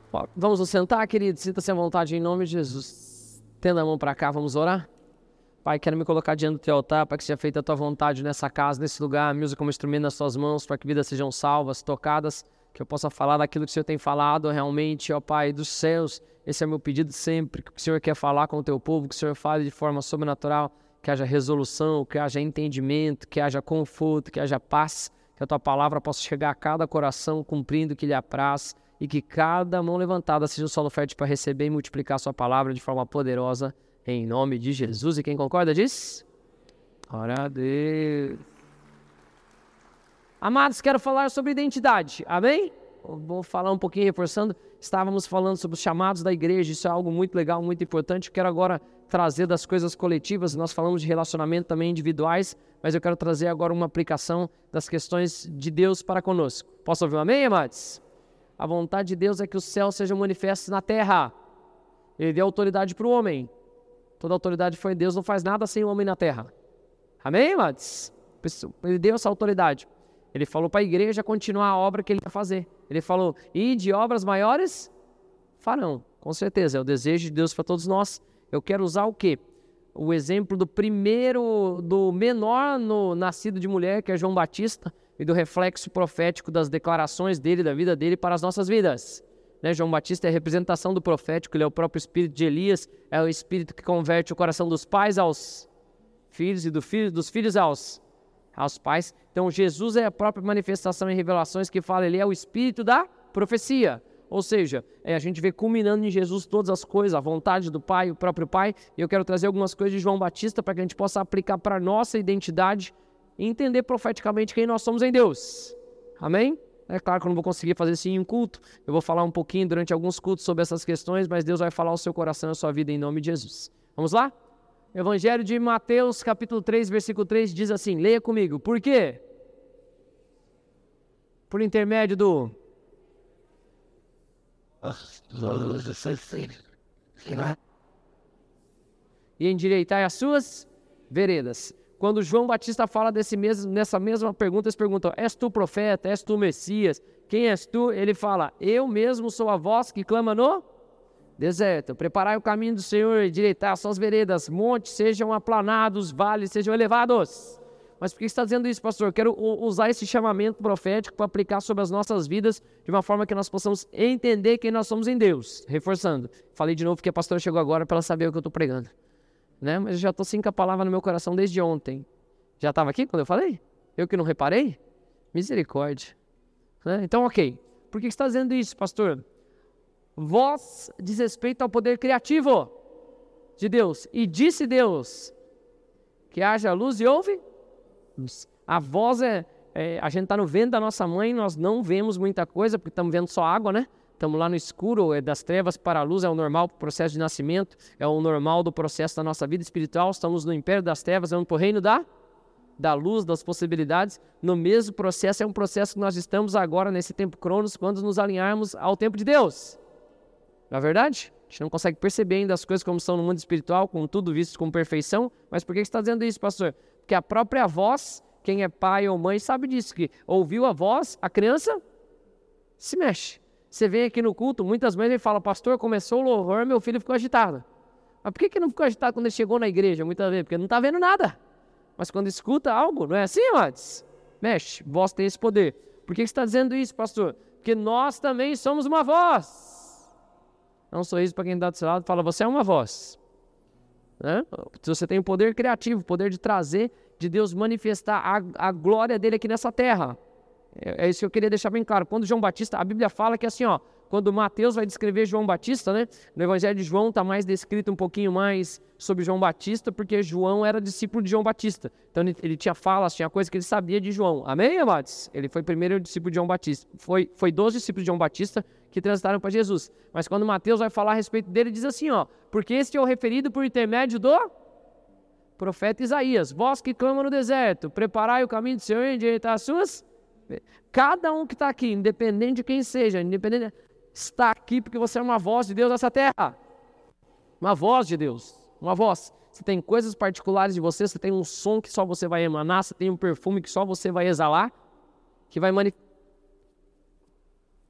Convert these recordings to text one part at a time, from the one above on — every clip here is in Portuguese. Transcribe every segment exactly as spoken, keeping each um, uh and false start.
Vamos nos sentar, querido? Sinta-se à vontade em nome de Jesus. Tenda a mão para cá, vamos orar? Pai, quero me colocar diante do teu altar para que seja feita a tua vontade nessa casa, nesse lugar. Me use como instrumento nas tuas mãos para que vidas sejam salvas, tocadas, que eu possa falar daquilo que o Senhor tem falado realmente, ó Pai dos céus. Esse é o meu pedido sempre, que o Senhor quer falar com o teu povo, que o Senhor fale de forma sobrenatural, que haja resolução, que haja entendimento, que haja conforto, que haja paz, que a tua palavra possa chegar a cada coração cumprindo o que lhe apraz, e que cada mão levantada seja um solo fértil para receber e multiplicar a sua palavra de forma poderosa, em nome de Jesus. E quem concorda diz? Glória a Deus. Amados, quero falar sobre identidade, amém? Vou falar um pouquinho reforçando. Estávamos falando sobre os chamados da igreja, isso é algo muito legal, muito importante. Quero agora trazer das coisas coletivas, nós falamos de relacionamento também individuais, mas eu quero trazer agora uma aplicação das questões de Deus para conosco. Posso ouvir um amém, amados? A vontade de Deus é que os céus sejam manifestos na terra. Ele deu autoridade para o homem. Toda autoridade foi Deus, não faz nada sem o homem na terra. Amém, amados? Ele deu essa autoridade. Ele falou para a igreja continuar a obra que ele ia fazer. Ele falou, e de obras maiores farão. Com certeza, é o desejo de Deus para todos nós. Eu quero usar o quê? O exemplo do primeiro, do menor no, nascido de mulher, que é João Batista, e do reflexo profético das declarações dele, da vida dele para as nossas vidas. Né? João Batista é a representação do profético, ele é o próprio espírito de Elias, é o espírito que converte o coração dos pais aos filhos e do filho, dos filhos aos, aos pais. Então Jesus é a própria manifestação em revelações que fala, ele é o espírito da profecia. Ou seja, é, a gente vê culminando em Jesus todas as coisas, a vontade do Pai, o próprio Pai. E eu quero trazer algumas coisas de João Batista para que a gente possa aplicar para a nossa identidade e entender profeticamente quem nós somos em Deus. Amém? É claro que eu não vou conseguir fazer isso em um culto. Eu vou falar um pouquinho durante alguns cultos sobre essas questões, mas Deus vai falar ao seu coração e à sua vida em nome de Jesus. Vamos lá? Evangelho de Mateus, capítulo três, versículo três, diz assim, leia comigo. Por quê? Por intermédio do... E endireitai as suas veredas. Quando João Batista fala desse mesmo, nessa mesma pergunta, eles perguntam, és tu profeta, és tu Messias, quem és tu? Ele fala, eu mesmo sou a voz que clama no deserto. Preparai o caminho do Senhor, endireitai as suas veredas, montes sejam aplanados, vales sejam elevados. Mas por que você está dizendo isso, pastor? Eu quero usar esse chamamento profético para aplicar sobre as nossas vidas de uma forma que nós possamos entender quem nós somos em Deus. Reforçando, falei de novo porque a pastora chegou agora para ela saber o que eu estou pregando. Né? Mas eu já estou assim com a palavra no meu coração desde ontem. Já estava aqui quando eu falei? Eu que não reparei? Misericórdia. Né? Então, ok. Por que você está dizendo isso, pastor? Voz diz respeito ao poder criativo de Deus. E disse Deus que haja luz e houve luz. A voz é, é a gente está no ventre da nossa mãe, nós não vemos muita coisa, porque estamos vendo só água, né? Estamos lá no escuro, é das trevas para a luz, é o normal do processo de nascimento, é o normal do processo da nossa vida espiritual. Estamos no império das trevas, vamos para o reino da, da luz, das possibilidades. No mesmo processo, é um processo que nós estamos agora nesse tempo cronos, quando nos alinharmos ao tempo de Deus. Não é verdade? A gente não consegue perceber ainda as coisas como são no mundo espiritual, com tudo visto com perfeição. Mas por que você está dizendo isso, pastor? Porque a própria voz, quem é pai ou mãe sabe disso, que ouviu a voz, a criança se mexe. Você vem aqui no culto, muitas mães ele fala, pastor, começou o louvor, meu filho ficou agitado. Mas por que que não ficou agitado quando ele chegou na igreja, muitas vezes? Porque não está vendo nada. Mas quando escuta algo, não é assim, amados? Mexe, voz tem esse poder. Por que que você está dizendo isso, pastor? Porque nós também somos uma voz. Dá um sorriso para quem está do seu lado e fala, você é uma voz. Né? Você tem o poder criativo, o poder de trazer, de Deus manifestar a, a glória dele aqui nessa terra. É isso que eu queria deixar bem claro. Quando João Batista, a Bíblia fala que assim, ó, quando Mateus vai descrever João Batista, né? No Evangelho de João está mais descrito um pouquinho mais sobre João Batista, porque João era discípulo de João Batista. Então ele, ele tinha falas, tinha coisa que ele sabia de João. Amém, amados? Ele foi primeiro discípulo de João Batista. Foi, foi dois discípulos de João Batista que transitaram para Jesus. Mas quando Mateus vai falar a respeito dele, diz assim, ó, porque este é o referido por intermédio do profeta Isaías. Vós que clama no deserto, preparai o caminho do Senhor e endireitai as suas... Cada um que está aqui, independente de quem seja, independente, está aqui porque você é uma voz de Deus nessa terra. Uma voz de Deus, uma voz. Você tem coisas particulares de você, você tem um som que só você vai emanar, você tem um perfume que só você vai exalar, que vai, mani-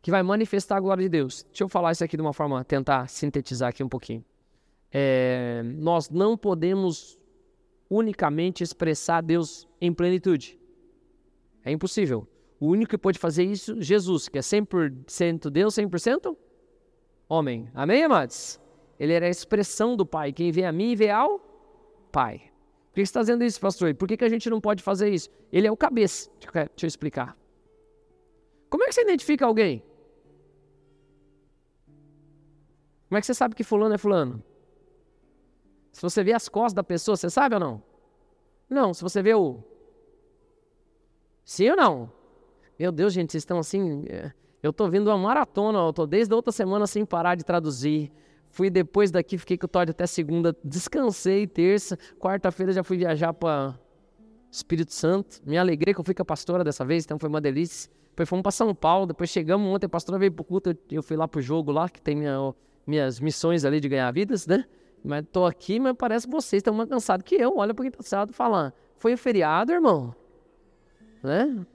que vai manifestar a glória de Deus. Deixa eu falar isso aqui de uma forma, tentar sintetizar aqui um pouquinho. É, nós não podemos unicamente expressar Deus em plenitude. É impossível. O único que pode fazer isso, Jesus, que é cem por cento Deus, cem por cento homem. Amém, amados? Ele era a expressão do Pai. Quem vê a mim, vê ao Pai. Por que você está dizendo isso, pastor? Por que, que a gente não pode fazer isso? Ele é o cabeça. Deixa eu explicar. Como é que você identifica alguém? Como é que você sabe que fulano é fulano? Se você vê as costas da pessoa, você sabe ou não? Não, se você vê o... Sim ou não? Meu Deus, gente, vocês estão assim... Eu estou vindo uma maratona, eu estou desde a outra semana sem parar de traduzir. Fui depois daqui, fiquei com o Todd até segunda, descansei terça, quarta-feira já fui viajar para Espírito Santo. Me alegrei que eu fui com a pastora dessa vez, então foi uma delícia. Depois fomos para São Paulo, depois chegamos ontem, a pastora veio para o culto, eu, eu fui lá para o jogo lá, que tem minha, minhas missões ali de ganhar vidas, né? Mas estou aqui, mas parece que vocês estão mais cansados que eu. Olha para quem está cansado falar. Foi um feriado, irmão? Né?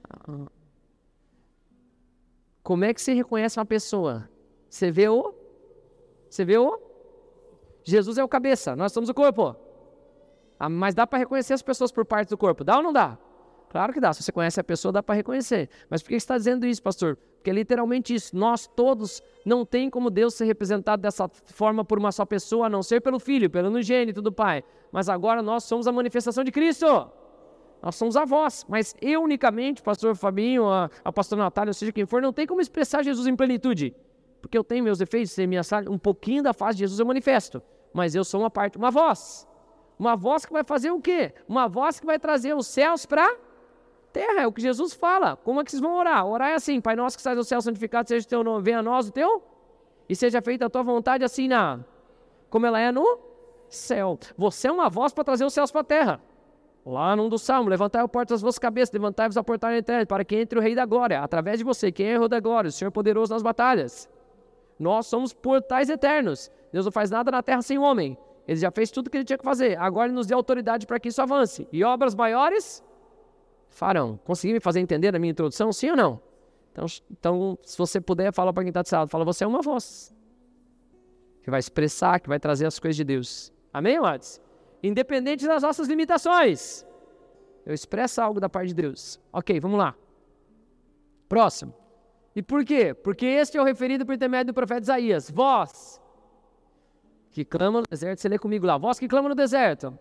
Como é que você reconhece uma pessoa? Você vê o... Você vê o... Jesus é o cabeça, nós somos o corpo. Ah, mas dá para reconhecer as pessoas por parte do corpo, dá ou não dá? Claro que dá, se você conhece a pessoa, dá para reconhecer. Mas por que você está dizendo isso, pastor? Porque é literalmente isso, nós todos não tem como Deus ser representado dessa forma por uma só pessoa, a não ser pelo Filho, pelo unigênito do Pai. Mas agora nós somos a manifestação de Cristo. Nós somos a voz, mas eu unicamente, pastor Fabinho, a, a pastora Natália, ou seja quem for, não tem como expressar Jesus em plenitude. Porque eu tenho meus defeitos, minha, um pouquinho da face de Jesus eu manifesto. Mas eu sou uma parte, uma voz. Uma voz que vai fazer o quê? Uma voz que vai trazer os céus para terra, é o que Jesus fala. Como é que vocês vão orar? Orar é assim, Pai nosso que estás no céu, santificado seja o teu nome, venha a nós o teu, e seja feita a tua vontade assim na, como ela é no céu. Você é uma voz para trazer os céus para a terra. Lá num dos salmos, levantai a porta das vossas cabeças, levantai-vos a porta da eternidade, para que entre o Rei da Glória, através de você, quem é o Rei da Glória? O Senhor poderoso nas batalhas. Nós somos portais eternos. Deus não faz nada na terra sem homem. Ele já fez tudo o que ele tinha que fazer. Agora ele nos deu autoridade para que isso avance. E obras maiores farão. Consegui me fazer entender na minha introdução? Sim ou não? Então, então se você puder, fala para quem está do seu lado. Fala, você é uma voz que vai expressar, que vai trazer as coisas de Deus. Amém, amados? Independente das nossas limitações, eu expresso algo da parte de Deus. Ok, vamos lá. Próximo. E por quê? Porque este é o referido por intermédio do profeta Isaías. Vós que clama no deserto, você lê comigo lá. Vós que clama no deserto.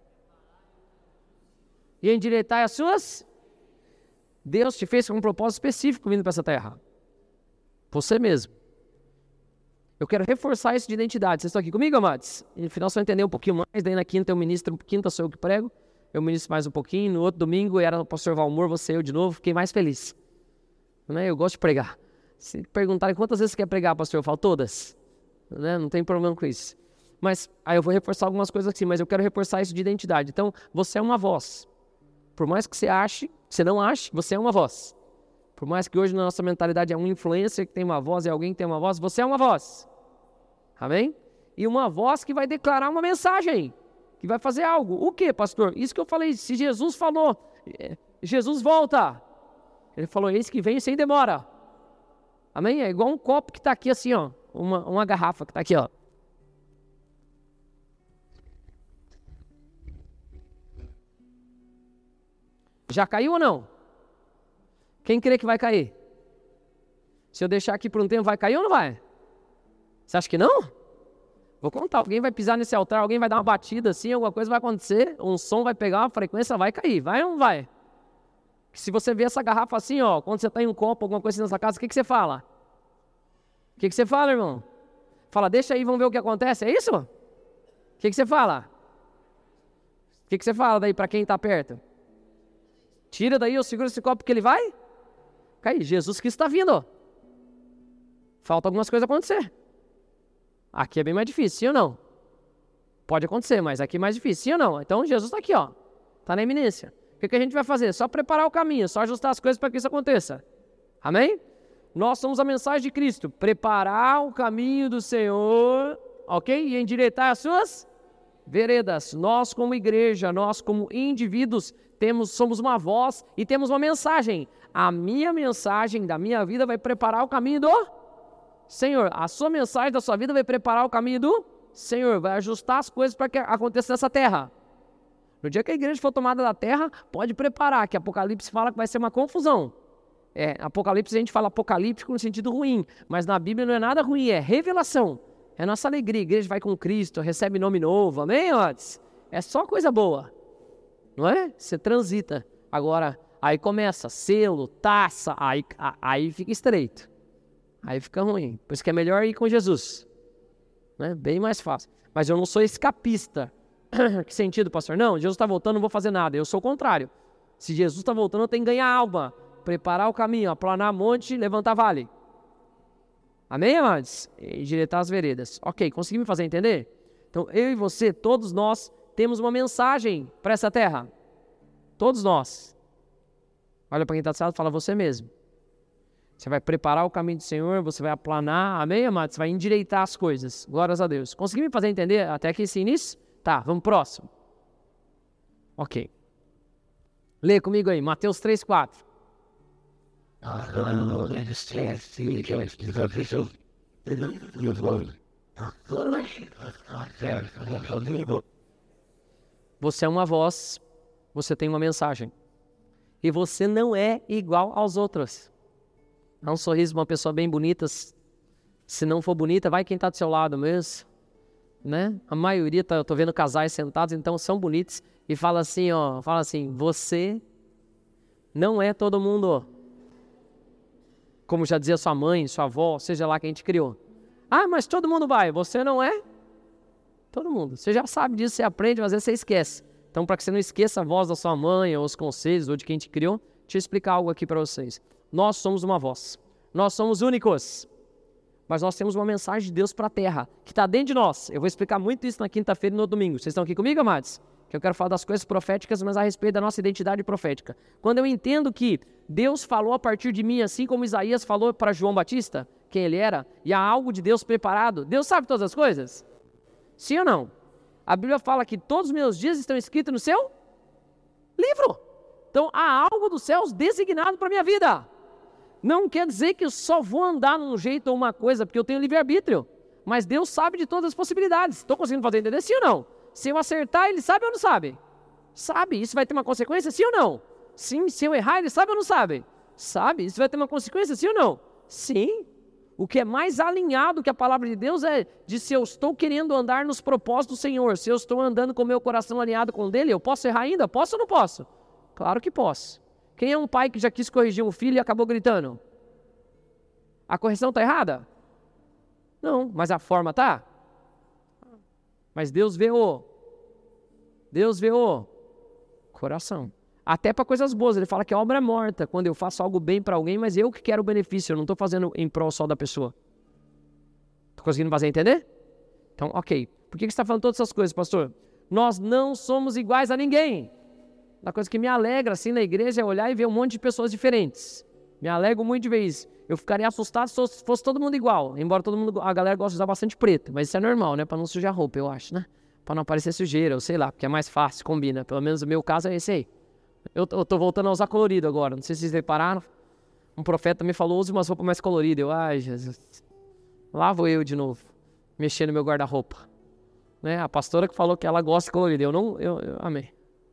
E endireitai as suas. Deus te fez com um propósito específico vindo para essa terra. Você mesmo. Eu quero reforçar isso de identidade. Vocês estão aqui comigo, amados? E no final você vai entender um pouquinho mais. Daí na quinta eu ministro, quinta sou eu que prego. Eu ministro mais um pouquinho. No outro domingo era o pastor Valmor, você eu de novo. Fiquei mais feliz. Né? Eu gosto de pregar. Se perguntarem quantas vezes você quer pregar, pastor, eu falo todas. Né? Não tem problema com isso. Mas aí eu vou reforçar algumas coisas aqui, mas eu quero reforçar isso de identidade. Então, você é uma voz. Por mais que você ache, você não ache, você é uma voz. Por mais que hoje na nossa mentalidade é um influencer que tem uma voz, é alguém que tem uma voz, você é uma voz. Amém? E uma voz que vai declarar uma mensagem, que vai fazer algo. O que, pastor? Isso que eu falei, se Jesus falou, Jesus volta. Ele falou, eis que vem sem demora. Amém? É igual um copo que está aqui assim, ó. Uma, uma garrafa que está aqui, ó. Já caiu ou não? Quem crê que vai cair? Se eu deixar aqui por um tempo, vai cair ou não vai? Você acha que não? Vou contar, alguém vai pisar nesse altar, alguém vai dar uma batida assim, alguma coisa vai acontecer, um som vai pegar, uma frequência vai cair, vai ou não vai? Se você vê essa garrafa assim, ó, quando você está em um copo, alguma coisa assim na sua casa, o que, que você fala? O que, que você fala, irmão? Fala, deixa aí, vamos ver o que acontece, é isso? O que, que você fala? O que, que você fala daí para quem está perto? Tira daí, eu seguro esse copo que ele vai cair. Jesus Cristo está vindo. Falta algumas coisas acontecer. Aqui é bem mais difícil, sim ou não? Pode acontecer, mas aqui é mais difícil, sim ou não? Então Jesus está aqui, ó. Está na iminência. O que, que a gente vai fazer? Só preparar o caminho, só ajustar as coisas para que isso aconteça. Amém? Nós somos a mensagem de Cristo. Preparar o caminho do Senhor, ok? E endireitar as suas veredas. Nós como igreja, nós como indivíduos, temos, somos uma voz e temos uma mensagem. A minha mensagem da minha vida vai preparar o caminho do Senhor. A sua mensagem da sua vida vai preparar o caminho do Senhor. Vai ajustar as coisas para que aconteça nessa terra. No dia que a igreja for tomada da terra, pode preparar, que Apocalipse fala que vai ser uma confusão. É, Apocalipse a gente fala apocalíptico no sentido ruim, mas na Bíblia não é nada ruim, é revelação. É nossa alegria, a igreja vai com Cristo, recebe nome novo, amém, amados? É só coisa boa, não é? Você transita. Agora, aí começa selo, taça, aí, aí fica estreito. Aí fica ruim, por isso que é melhor ir com Jesus. Né? Bem mais fácil. Mas eu não sou escapista. Que sentido, pastor? Não, Jesus está voltando, não vou fazer nada. Eu sou o contrário. Se Jesus está voltando, eu tenho que ganhar alma, preparar o caminho, aplanar monte, levantar vale. Amém, amados? E endireitar as veredas. Ok, consegui me fazer entender? Então, eu e você, todos nós, temos uma mensagem para essa terra. Todos nós. Olha para quem está do lado e fala, você mesmo. Você vai preparar o caminho do Senhor, você vai aplanar, amém, amados? Você vai endireitar as coisas. Glórias a Deus. Consegui me fazer entender até aqui esse início? Tá, vamos próximo. Ok. Lê comigo aí, Mateus três, quatro. Você é uma voz, você tem uma mensagem. E você não é igual aos outros. Dá um sorriso de uma pessoa bem bonita. Se não for bonita, vai quem está do seu lado mesmo. Né? A maioria, tá, eu tô vendo casais sentados, então são bonitos. E fala assim, ó, fala assim, você não é todo mundo. Como já dizia sua mãe, sua avó, seja lá quem te criou. Ah, mas todo mundo vai, você não é? Todo mundo. Você já sabe disso, você aprende, mas às vezes você esquece. Então, para que você não esqueça a voz da sua mãe, ou os conselhos, ou de quem te criou, deixa eu explicar algo aqui para vocês. Nós somos uma voz. Nós somos únicos. Mas nós temos uma mensagem de Deus para a terra, que está dentro de nós. Eu vou explicar muito isso na quinta-feira e no domingo. Vocês estão aqui comigo, amados? Que eu quero falar das coisas proféticas, mas a respeito da nossa identidade profética. Quando eu entendo que Deus falou a partir de mim, assim como Isaías falou para João Batista, quem ele era, e há algo de Deus preparado. Deus sabe todas as coisas? Sim ou não? A Bíblia fala que todos os meus dias estão escritos no seu livro. Então há algo dos céus designado para a minha vida. Não quer dizer que eu só vou andar num jeito ou uma coisa, porque eu tenho livre-arbítrio. Mas Deus sabe de todas as possibilidades. Estou conseguindo fazer entender? Sim ou não? Se eu acertar, Ele sabe ou não sabe? Sabe. Isso vai ter uma consequência? Sim ou não? Sim. Se eu errar, Ele sabe ou não sabe? Sabe. Isso vai ter uma consequência? Sim ou não? Sim. O que é mais alinhado que a palavra de Deus é de se eu estou querendo andar nos propósitos do Senhor, se eu estou andando com o meu coração alinhado com o dele, eu posso errar ainda? Posso ou não posso? Claro que posso. Quem é um pai que já quis corrigir um filho e acabou gritando? A correção está errada? Não, mas a forma está? Mas Deus vê o... Deus vê o coração. Até para coisas boas, ele fala que a obra é morta, quando eu faço algo bem para alguém, mas eu que quero o benefício, eu não estou fazendo em prol só da pessoa. Estou conseguindo fazer entender? Então, ok. Por que você está falando todas essas coisas, pastor? Nós não somos iguais a ninguém. Uma coisa que me alegra assim na igreja é olhar e ver um monte de pessoas diferentes. Me alegro muito de ver isso. Eu ficaria assustado se fosse todo mundo igual, embora todo mundo, a galera goste de usar bastante preto, mas isso é normal, né? Para não sujar roupa, eu acho, né? Para não aparecer sujeira, ou sei lá, porque é mais fácil, combina. Pelo menos o meu caso é esse aí. Eu tô voltando a usar colorido agora, não sei se vocês repararam. Um profeta me falou, use umas roupas mais coloridas. Eu, ai Jesus, lá vou eu de novo, mexendo no meu guarda-roupa. Né? A pastora que falou que ela gosta de colorido, eu não, eu, eu amei.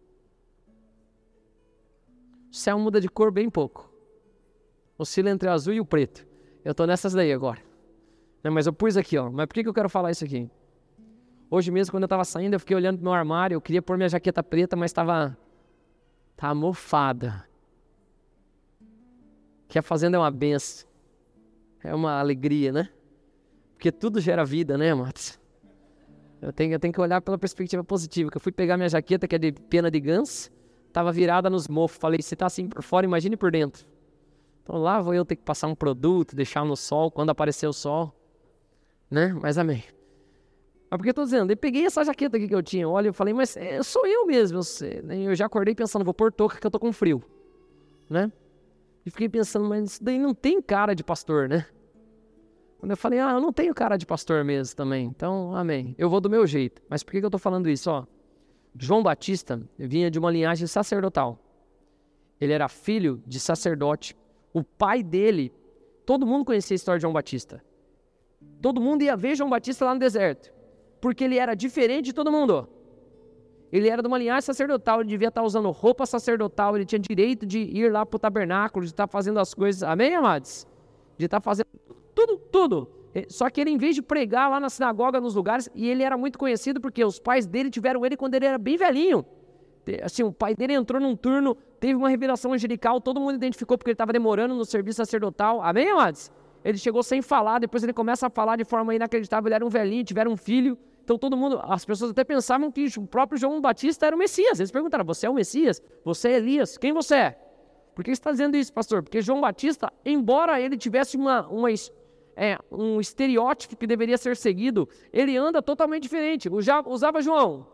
O céu muda de cor bem pouco. Oscila entre o azul e o preto. Eu tô nessas daí agora. Né? Mas eu pus aqui, ó. Mas por que, que eu quero falar isso aqui? Hoje mesmo, quando eu tava saindo, eu fiquei olhando pro meu armário, eu queria pôr minha jaqueta preta, mas tava... Tá mofada. Que a fazenda é uma benção. É uma alegria, né? Porque tudo gera vida, né, Matos? Eu tenho, eu tenho que olhar pela perspectiva positiva. Que eu fui pegar minha jaqueta, que é de pena de ganso, tava virada nos mofos. Falei, se tá assim por fora, imagine por dentro. Então lá vou eu ter que passar um produto, deixar no sol, quando aparecer o sol. Né? Mas amém. Mas por que eu tô dizendo? Eu peguei essa jaqueta aqui que eu tinha, olha, eu falei, mas é, sou eu mesmo. Eu, sei, né? Eu já acordei pensando, vou pôr touca que eu tô com frio. Né? E fiquei pensando, mas isso daí não tem cara de pastor, né? Quando eu falei, ah, eu não tenho cara de pastor mesmo também. Então, amém. Eu vou do meu jeito. Mas por que que eu tô falando isso? Ó, João Batista vinha de uma linhagem sacerdotal. Ele era filho de sacerdote. O pai dele, todo mundo conhecia a história de João Batista. Todo mundo ia ver João Batista lá no deserto, porque ele era diferente de todo mundo. Ele era de uma linhagem sacerdotal, ele devia estar usando roupa sacerdotal, ele tinha direito de ir lá para o tabernáculo, de estar fazendo as coisas, amém, amados? De estar fazendo tudo, tudo. Só que ele, em vez de pregar lá na sinagoga, nos lugares, e ele era muito conhecido porque os pais dele tiveram ele quando ele era bem velhinho. Assim, o pai dele entrou num turno, teve uma revelação angelical, todo mundo identificou porque ele estava demorando no serviço sacerdotal, amém, amados? Ele chegou sem falar, depois ele começa a falar de forma inacreditável, ele era um velhinho, tiveram um filho. Então todo mundo, as pessoas até pensavam que o próprio João Batista era o Messias. Eles perguntaram, você é o Messias? Você é Elias? Quem você é? Por que você está dizendo isso, pastor? Porque João Batista, embora ele tivesse uma, uma, é, um estereótipo que deveria ser seguido, ele anda totalmente diferente. Usava, usava João,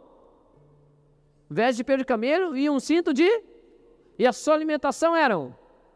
veste de pelo de camelo e um cinto de... E a sua alimentação eram...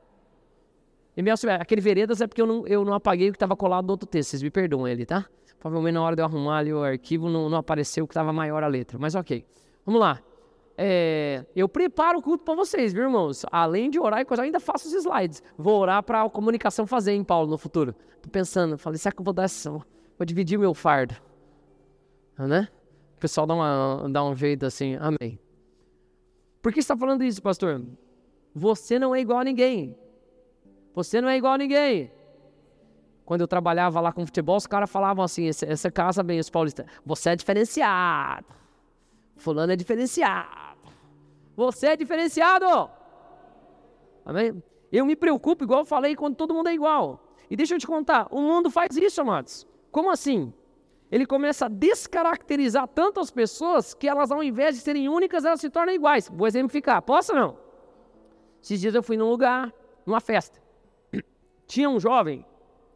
E meu, aquele veredas é porque eu não, eu não apaguei o que estava colado no outro texto. Vocês me perdoam ele, tá? Provavelmente na hora de eu arrumar ali o arquivo não, não apareceu o que estava maior a letra. Mas ok. Vamos lá. É, eu preparo o culto para vocês, viu, irmãos? Além de orar e coisa, eu ainda faço os slides. Vou orar para a comunicação fazer, hein, Paulo, no futuro. Tô pensando, falei, será que eu vou dar essa... Vou dividir o meu fardo. Né? O pessoal dá, uma, dá um jeito assim, amém. Por que você está falando isso, pastor? Você não é igual a ninguém. Você não é igual a ninguém. Quando eu trabalhava lá com futebol, os caras falavam assim, essa casa bem, os paulistas, você é diferenciado. Fulano é diferenciado. Você é diferenciado. Amém? Eu me preocupo, igual eu falei, quando todo mundo é igual. E deixa eu te contar, o mundo faz isso, amados. Como assim? Ele começa a descaracterizar tantas pessoas que elas, ao invés de serem únicas, elas se tornam iguais. Vou exemplificar. Posso ou não? Esses dias eu fui num lugar, numa festa. Tinha um jovem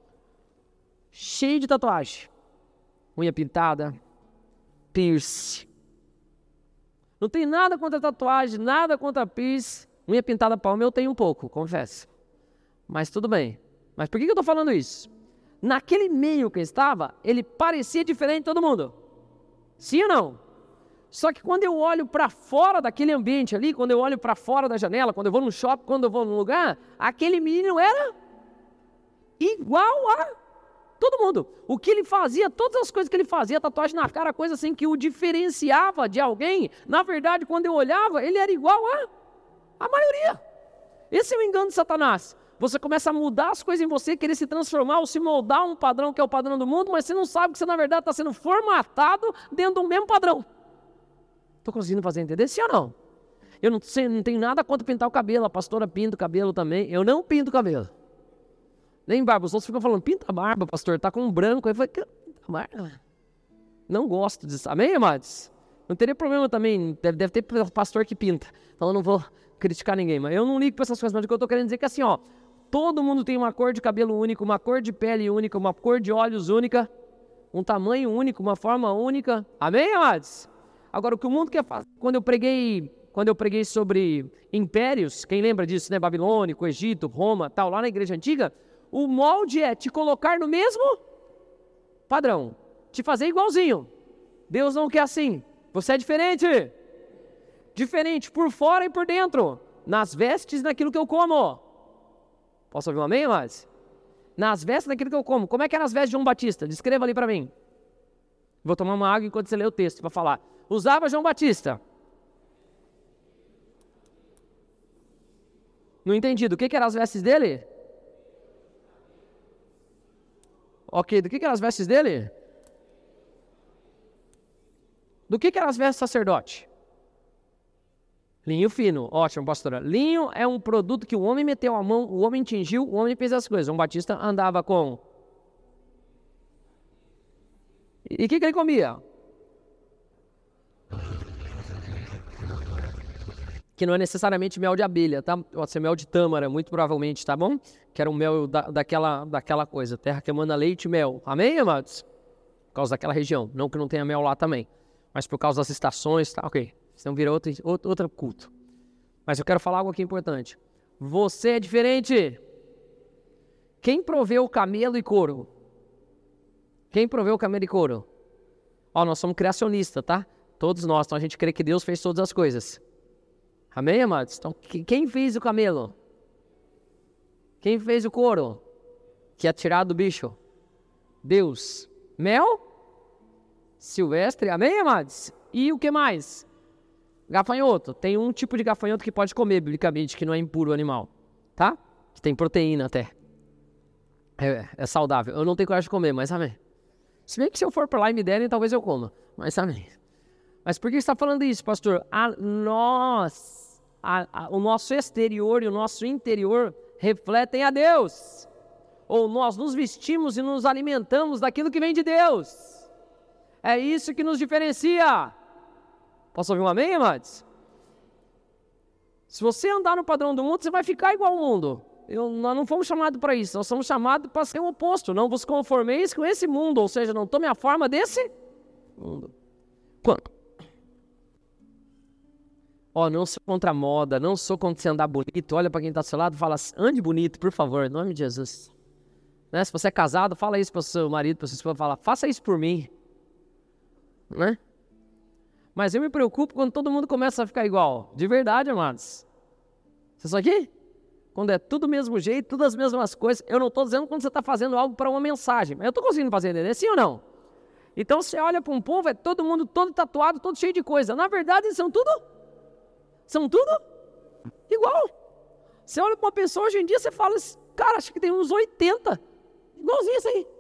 cheio de tatuagem, unha pintada, piercing. Não tem nada contra tatuagem, nada contra piercing. Unha pintada palma eu tenho um pouco, confesso. Mas tudo bem. Mas por que eu estou falando isso? Naquele meio que eu estava, ele parecia diferente de todo mundo. Sim ou não? Só que quando eu olho para fora daquele ambiente ali, quando eu olho para fora da janela, quando eu vou no shopping, quando eu vou num lugar, aquele menino era igual a todo mundo. O que ele fazia, todas as coisas que ele fazia, tatuagem na cara, coisa assim que o diferenciava de alguém, na verdade, quando eu olhava, ele era igual a a maioria. Esse é o engano de Satanás. Você começa a mudar as coisas em você, querer se transformar ou se moldar um padrão que é o padrão do mundo, mas você não sabe que você, na verdade, está sendo formatado dentro do mesmo padrão. Estou conseguindo fazer entender? Sim ou não? Eu não, sei, não tenho nada contra pintar o cabelo, a pastora pinta o cabelo também. Eu não pinto o cabelo. Nem barba. Os outros ficam falando, pinta a barba, pastor, tá com um branco. Eu falei, pinta a barba. Não gosto disso. Amém, amados? Não teria problema também. Deve, deve ter pastor que pinta. Então eu não vou criticar ninguém. Mas eu não ligo para essas coisas. Mas o que eu estou querendo dizer é que assim, ó, todo mundo tem uma cor de cabelo única, uma cor de pele única, uma cor de olhos única, um tamanho único, uma forma única. Amém, amados? Agora, o que o mundo quer fazer, quando eu preguei, quando eu preguei sobre impérios, quem lembra disso, né? Babilônico, Egito, Roma, tal, lá na igreja antiga, o molde é te colocar no mesmo padrão, te fazer igualzinho. Deus não quer assim. Você é diferente. Diferente por fora e por dentro. Nas vestes, naquilo que eu como. Posso ouvir um amém, mas? Nas vestes, naquilo que eu como. Como é que eram as vestes de João Batista? Descreva ali para mim. Vou tomar uma água enquanto você lê o texto para falar. Usava João Batista. Não entendi. Do que, que eram as vestes dele? Ok, do que, que eram as vestes dele? Do que, que eram as vestes do sacerdote? Linho fino. Ótimo, pastora. Linho é um produto que o homem meteu a mão, o homem tingiu, o homem fez as coisas. João Batista andava com... E o que, que ele comia? Que não é necessariamente mel de abelha, tá? Pode ser mel de tâmara, muito provavelmente, tá bom? Que era um mel da, daquela, daquela coisa. Terra que emana leite e mel. Amém, amados? Por causa daquela região. Não que não tenha mel lá também. Mas por causa das estações, tá? Ok. Senão vira outro, outro, outro culto. Mas eu quero falar algo aqui importante. Você é diferente. Quem proveu camelo e couro? Quem proveu camelo e couro? Ó, nós somos criacionistas, tá? Todos nós. Então a gente crê que Deus fez todas as coisas. Amém, amados? Então, quem fez o camelo? Quem fez o couro? Que é tirado do bicho? Deus. Mel? Silvestre. Amém, amados? E o que mais? Gafanhoto. Tem um tipo de gafanhoto que pode comer, biblicamente, que não é impuro o animal. Tá? Que tem proteína até. É, é saudável. Eu não tenho coragem de comer, mas amém. Se bem que se eu for para lá e me derem, talvez eu coma. Mas amém. Mas por que você está falando isso, pastor? A nós, a, a, o nosso exterior e o nosso interior refletem a Deus. Ou nós nos vestimos e nos alimentamos daquilo que vem de Deus. É isso que nos diferencia. Posso ouvir um amém, amados? Se você andar no padrão do mundo, você vai ficar igual ao mundo. Eu, nós não fomos chamados para isso, nós somos chamados para ser o oposto. Não vos conformeis com esse mundo, ou seja, não tome a forma desse mundo. Quando? Ó, oh, não sou contra a moda, não sou contra você andar bonito. Olha para quem está do seu lado e fala, ande bonito, por favor, em nome de Jesus. Né? Se você é casado, fala isso para o seu marido, para o seu esposo, fala, faça isso por mim. Né? Mas eu me preocupo quando todo mundo começa a ficar igual. De verdade, amados. Isso é só aqui? Quando é tudo do mesmo jeito, tudo as mesmas coisas. Eu não estou dizendo quando você está fazendo algo para uma mensagem, mas eu estou conseguindo fazer entender, sim ou não? Então você olha para um povo, é todo mundo todo tatuado, todo cheio de coisa. Na verdade, eles são tudo, são tudo igual. Você olha para uma pessoa hoje em dia, você fala, cara, acho que tem uns oitenta. Igualzinho isso aí.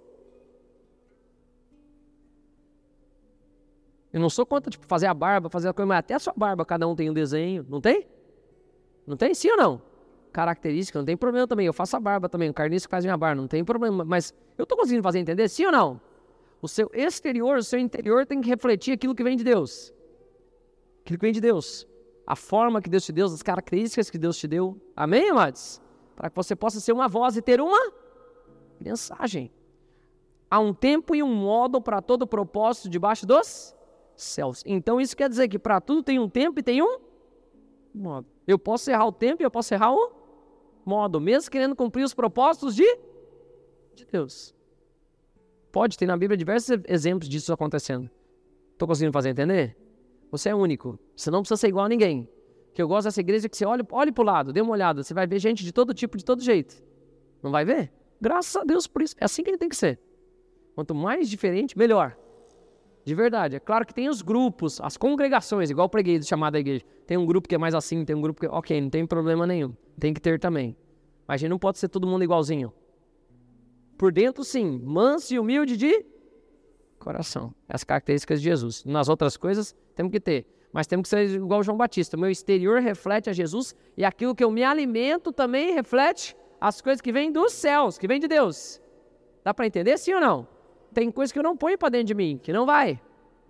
Eu não sou contra, tipo, fazer a barba, fazer a coisa, mas até a sua barba, cada um tem um desenho, não tem? Não tem? Sim ou não? Característica, não tem problema também. Eu faço a barba também, o carniça faz minha barba, não tem problema. Mas eu estou conseguindo fazer entender? Sim ou não? O seu exterior, o seu interior tem que refletir aquilo que vem de Deus. Aquilo que vem de Deus. A forma que Deus te deu, as características que Deus te deu. Amém, amados? Para que você possa ser uma voz e ter uma mensagem. Há um tempo e um modo para todo propósito debaixo dos céus. Então isso quer dizer que para tudo tem um tempo e tem um modo. Eu posso errar o tempo e eu posso errar o modo, mesmo querendo cumprir os propósitos de, de Deus. Pode ter na Bíblia diversos exemplos disso acontecendo. Estou conseguindo fazer entender? Você é único. Você não precisa ser igual a ninguém. O que eu gosto dessa igreja é que você olhe, olhe para o lado, dê uma olhada. Você vai ver gente de todo tipo, de todo jeito. Não vai ver? Graças a Deus por isso. É assim que ele tem que ser. Quanto mais diferente, melhor. De verdade. É claro que tem os grupos, as congregações, igual eu preguei do chamado da igreja. Tem um grupo que é mais assim, tem um grupo que... Ok, não tem problema nenhum. Tem que ter também. Mas a gente não pode ser todo mundo igualzinho. Por dentro, sim. Manso e humilde de coração. As características de Jesus. Nas outras coisas, temos que ter. Mas temos que ser igual João Batista. O meu exterior reflete a Jesus e aquilo que eu me alimento também reflete as coisas que vêm dos céus, que vêm de Deus. Dá para entender, sim ou não? Tem coisa que eu não ponho para dentro de mim, que não vai.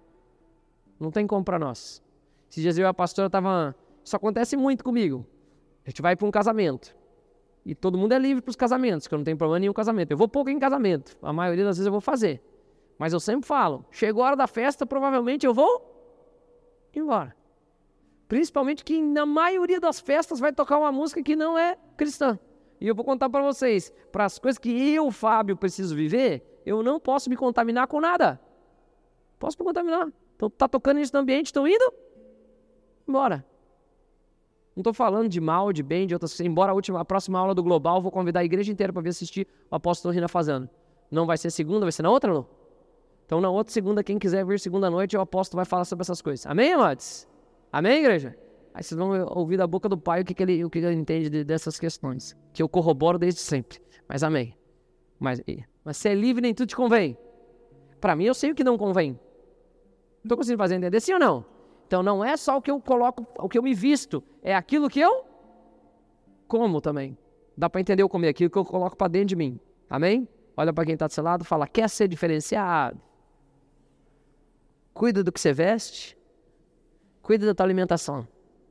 Não tem como para nós. Esses dias eu e a pastora estavam... Isso acontece muito comigo. A gente vai para um casamento. E todo mundo é livre para os casamentos, que eu não tenho problema nenhum casamento. Eu vou pouco em casamento. A maioria das vezes eu vou fazer. Mas eu sempre falo, chegou a hora da festa, provavelmente eu vou embora. Principalmente que na maioria das festas vai tocar uma música que não é cristã. E eu vou contar para vocês, para as coisas que eu, Fábio, preciso viver, eu não posso me contaminar com nada. Posso me contaminar. Então tá tocando isso no ambiente, estão indo? Embora. Não estou falando de mal, de bem, de outras coisas. Embora a, última, a próxima aula do Global, vou convidar a igreja inteira para vir assistir o apóstolo Rina fazendo. Não vai ser segunda, vai ser na outra, não? Então na outra segunda, quem quiser vir segunda noite, o apóstolo vai falar sobre essas coisas. Amém, amados? Amém, igreja? Aí vocês vão ouvir da boca do Pai o que, que, ele, o que ele entende de, dessas questões. Que eu corroboro desde sempre. Mas amém. Mas, mas se é livre, nem tudo te convém. Para mim, eu sei o que não convém. Não estou conseguindo fazer entender, sim ou não? Então não é só o que eu coloco, o que eu me visto. É aquilo que eu como também. Dá para entender eu comer aquilo que eu coloco para dentro de mim. Amém? Olha para quem está do seu lado e fala, quer ser diferenciado? Cuida do que você veste. Cuida da tua alimentação.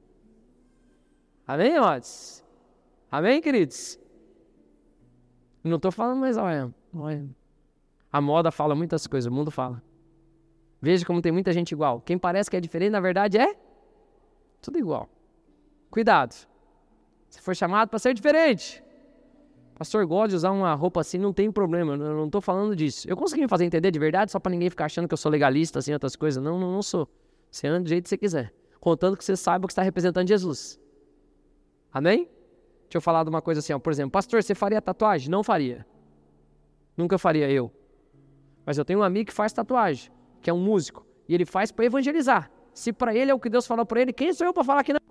Amém, amados? Amém, queridos? Não estou falando, mas olha, olha. A moda fala muitas coisas, o mundo fala. Veja como tem muita gente igual. Quem parece que é diferente, na verdade é tudo igual. Cuidado. Se for chamado para ser diferente. Pastor gosta de usar uma roupa assim, não tem problema. Eu não estou falando disso. Eu consegui me fazer entender de verdade, só para ninguém ficar achando que eu sou legalista, assim, outras coisas. Não, não, não sou. Você anda do jeito que você quiser. Contanto que você saiba que está representando Jesus. Amém? Deixa eu falar de uma coisa assim, ó. Por exemplo, pastor, você faria tatuagem? Não faria. Nunca faria eu. Mas eu tenho um amigo que faz tatuagem, que é um músico, e ele faz para evangelizar. Se para ele é o que Deus falou para ele, quem sou eu para falar que não?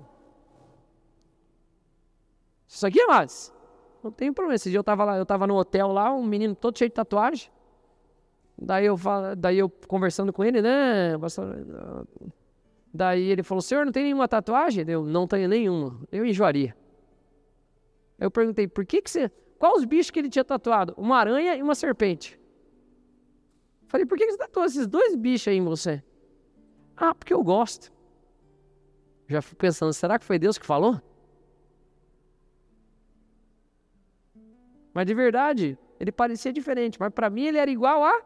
Isso aqui, amados, não tem problema. Esse dia eu estava lá, eu estava no hotel lá, um menino todo cheio de tatuagem. Daí eu, daí eu conversando com ele, né, pastor? Daí ele falou, senhor, não tem nenhuma tatuagem? Eu não tenho nenhuma. Eu enjoaria. Eu perguntei, por que que você... Quais os bichos que ele tinha tatuado? Uma aranha e uma serpente. Falei, por que que você tatuou esses dois bichos aí em você? Ah, porque eu gosto. Já fico pensando, será que foi Deus que falou? Mas de verdade, ele parecia diferente. Mas para mim ele era igual a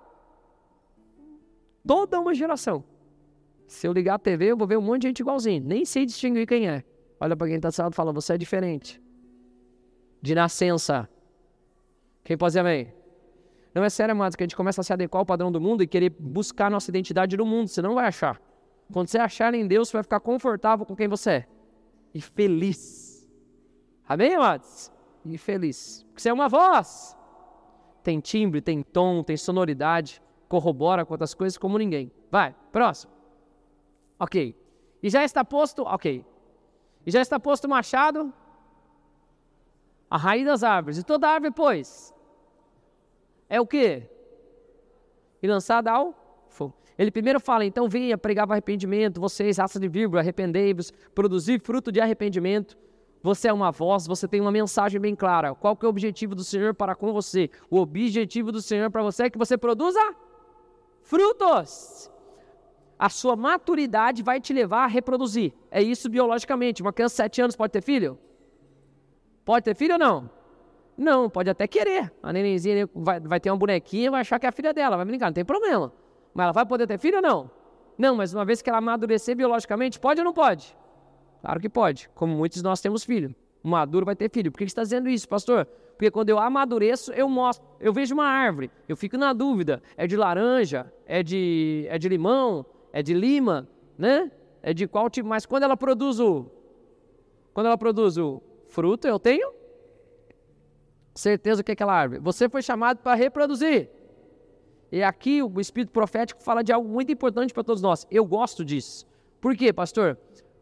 toda uma geração. Se eu ligar a T V, eu vou ver um monte de gente igualzinho. Nem sei distinguir quem é. Olha para quem está sentado e fala, você é diferente. De nascença. Quem pode dizer amém? Não é sério, amados, que a gente começa a se adequar ao padrão do mundo e querer buscar nossa identidade no mundo. Você não vai achar. Quando você achar em Deus, você vai ficar confortável com quem você é. E feliz. Amém, amados? E feliz. Porque você é uma voz. Tem timbre, tem tom, tem sonoridade. Corrobora com outras coisas como ninguém. Vai, próximo. Ok. E já está posto... Ok. E já está posto o machado... A raiz das árvores. E toda árvore, pois, é o quê? E lançada ao fogo. Ele primeiro fala, então venha pregar o arrependimento, vocês, raça de vírgula, arrependei-vos, produzir fruto de arrependimento. Você é uma voz, você tem uma mensagem bem clara. Qual que é o objetivo do Senhor para com você? O objetivo do Senhor para você é que você produza frutos. A sua maturidade vai te levar a reproduzir. É isso biologicamente. Uma criança de sete anos pode ter filho? Pode ter filho ou não? Não, pode até querer. A nenenzinha vai, vai ter uma bonequinha e vai achar que é a filha dela. Vai brincar, não tem problema. Mas ela vai poder ter filho ou não? Não, mas uma vez que ela amadurecer biologicamente, pode ou não pode? Claro que pode. Como muitos de nós temos filho. O maduro vai ter filho. Por que você está dizendo isso, pastor? Porque quando eu amadureço, eu mostro. Eu vejo uma árvore, eu fico na dúvida. É de laranja? É de, é de limão? É de lima? Né? É de qual tipo? Mas quando ela produz o... Quando ela produz o... fruto, eu tenho certeza que é aquela árvore. Você foi chamado para reproduzir. E aqui o Espírito Profético fala de algo muito importante para todos nós. Eu gosto disso. Por quê, pastor?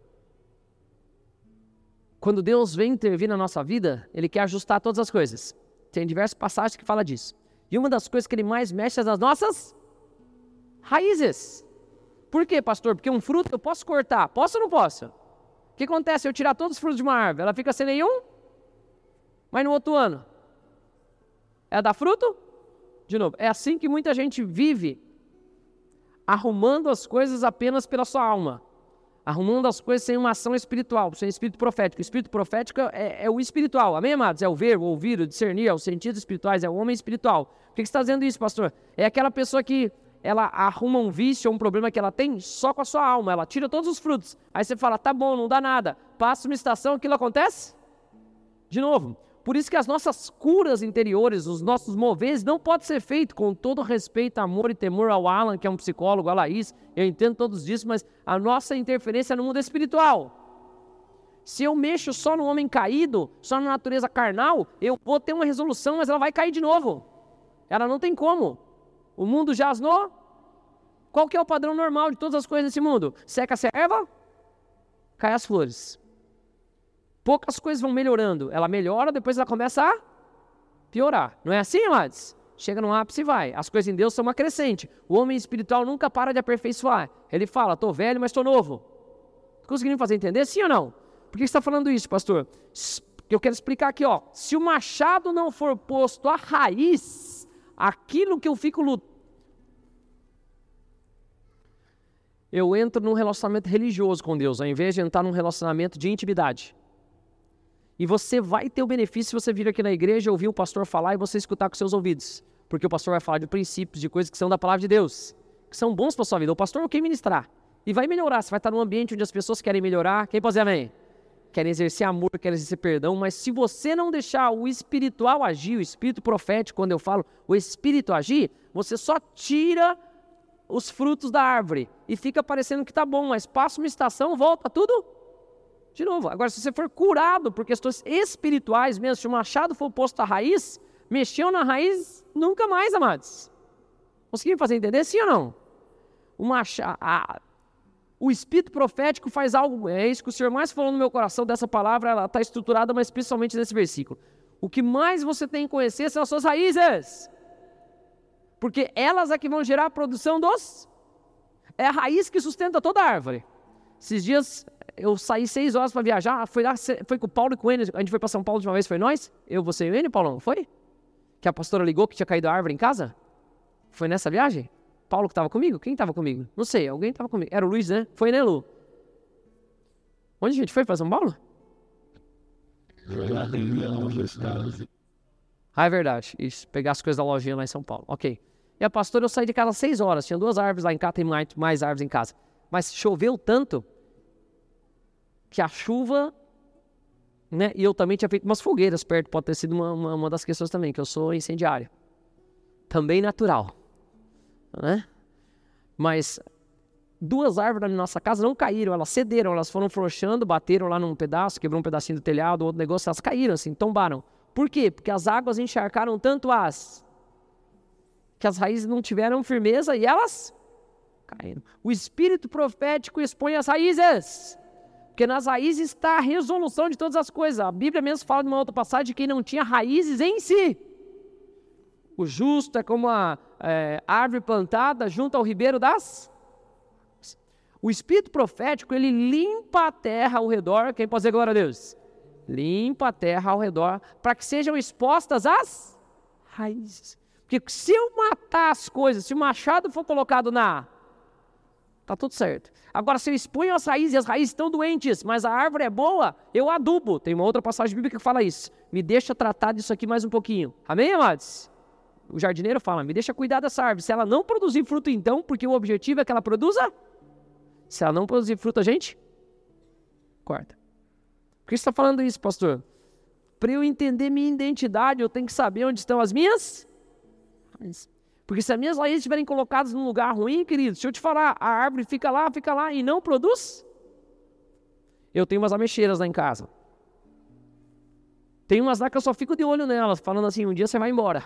Quando Deus vem intervir na nossa vida, Ele quer ajustar todas as coisas. Tem diversas passagens que falam disso. E uma das coisas que Ele mais mexe é nas nossas raízes. Por quê, pastor? Porque um fruto eu posso cortar. Posso ou não posso? O que acontece se eu tirar todos os frutos de uma árvore? Ela fica sem nenhum? Mas no outro ano? É dar fruto? De novo, é assim que muita gente vive, arrumando as coisas apenas pela sua alma. Arrumando as coisas sem uma ação espiritual, sem espírito profético. O espírito profético é, é o espiritual, amém, amados? É o ver, o ouvir, o discernir, é os sentidos espirituais, é o homem espiritual. Por que você está dizendo isso, pastor? É aquela pessoa que ela arruma um vício ou um problema que ela tem só com a sua alma, ela tira todos os frutos. Aí você fala, tá bom, não dá nada. Passa uma estação, aquilo acontece? De novo. Por isso que as nossas curas interiores, os nossos moveres, não pode ser feito com todo respeito, amor e temor ao Alan, que é um psicólogo, a Laís, eu entendo todos isso, mas a nossa interferência é no mundo espiritual. Se eu mexo só no homem caído, só na natureza carnal, eu vou ter uma resolução, mas ela vai cair de novo. Ela não tem como. O mundo jaz no... Qual que é o padrão normal de todas as coisas desse mundo? Seca-se a erva, cai as flores. Poucas coisas vão melhorando. Ela melhora, depois ela começa a piorar. Não é assim, amados? Chega no ápice e vai. As coisas em Deus são uma crescente. O homem espiritual nunca para de aperfeiçoar. Ele fala, estou velho, mas estou novo. Conseguindo fazer entender? Sim ou não? Por que você está falando isso, pastor? Eu quero explicar aqui, ó. Se o machado não for posto à raiz, aquilo que eu fico lutando, eu entro num relacionamento religioso com Deus, ao invés de entrar num relacionamento de intimidade. E você vai ter o benefício se você vir aqui na igreja, ouvir o pastor falar e você escutar com seus ouvidos. Porque o pastor vai falar de princípios, de coisas que são da palavra de Deus, que são bons para a sua vida. O pastor quer ministrar. E vai melhorar. Você vai estar num ambiente onde as pessoas querem melhorar. Quem pode dizer amém? Querem exercer amor, querem exercer perdão. Mas se você não deixar o espiritual agir, o espírito profético, quando eu falo o espírito agir, você só tira os frutos da árvore e fica parecendo que tá bom, mas passa uma estação, volta tudo de novo. Agora, se você for curado por questões espirituais mesmo, se o machado for posto à raiz, mexeu na raiz, nunca mais, amados. Conseguiram fazer entender, sim ou não? O, machado, a, o espírito profético faz algo, é isso que o Senhor mais falou no meu coração dessa palavra, ela está estruturada, mas principalmente nesse versículo. O que mais você tem que conhecer são as suas raízes. Porque elas é que vão gerar a produção dos... É a raiz que sustenta toda a árvore. Esses dias eu saí seis horas para viajar, foi lá, foi com o Paulo e com o Enio, a gente foi para São Paulo de uma vez, foi nós? Eu, você e o Enio, Paulão, foi? Que a pastora ligou que tinha caído a árvore em casa? Foi nessa viagem? Paulo que estava comigo? Quem estava comigo? Não sei, alguém estava comigo. Era o Luiz, né? Foi, né, Lu? Onde a gente foi para São Paulo? Ah, é verdade. Isso, pegar as coisas da lojinha lá em São Paulo. Ok. E a pastora, eu saí de casa às seis horas. Tinha duas árvores lá em casa, tem mais, mais árvores em casa. Mas choveu tanto que a chuva, né? E eu também tinha feito umas fogueiras perto. Pode ter sido uma, uma, uma das questões também, que eu sou incendiário. Também natural, né? Mas duas árvores na nossa casa não caíram, elas cederam, elas foram frouxando, bateram lá num pedaço, quebrou um pedacinho do telhado, outro negócio, elas caíram assim, tombaram. Por quê? Porque as águas encharcaram tanto as... que as raízes não tiveram firmeza e elas caíram. O espírito profético expõe as raízes, porque nas raízes está a resolução de todas as coisas. A Bíblia mesmo fala de uma outra passagem de quem não tinha raízes em si. O justo é como a é, árvore plantada junto ao ribeiro das... O espírito profético, ele limpa a terra ao redor. Quem pode dizer glória a Deus? Limpa a terra ao redor para que sejam expostas as raízes. Porque se eu matar as coisas, se o machado for colocado na... Tá tudo certo. Agora, se eu exponho as raízes e as raízes estão doentes, mas a árvore é boa, eu adubo. Tem uma outra passagem bíblica que fala isso. Me deixa tratar disso aqui mais um pouquinho. Amém, amados? O jardineiro fala, me deixa cuidar dessa árvore. Se ela não produzir fruto então, porque o objetivo é que ela produza... Se ela não produzir fruto, a gente corta. Por que você está falando isso, pastor? Para eu entender minha identidade, eu tenho que saber onde estão as minhas raízes. Porque se as minhas raízes estiverem colocadas num lugar ruim, querido, se eu te falar, a árvore fica lá, fica lá e não produz. Eu tenho umas ameixeiras lá em casa. Tem umas lá que eu só fico de olho nelas, falando assim, um dia você vai embora.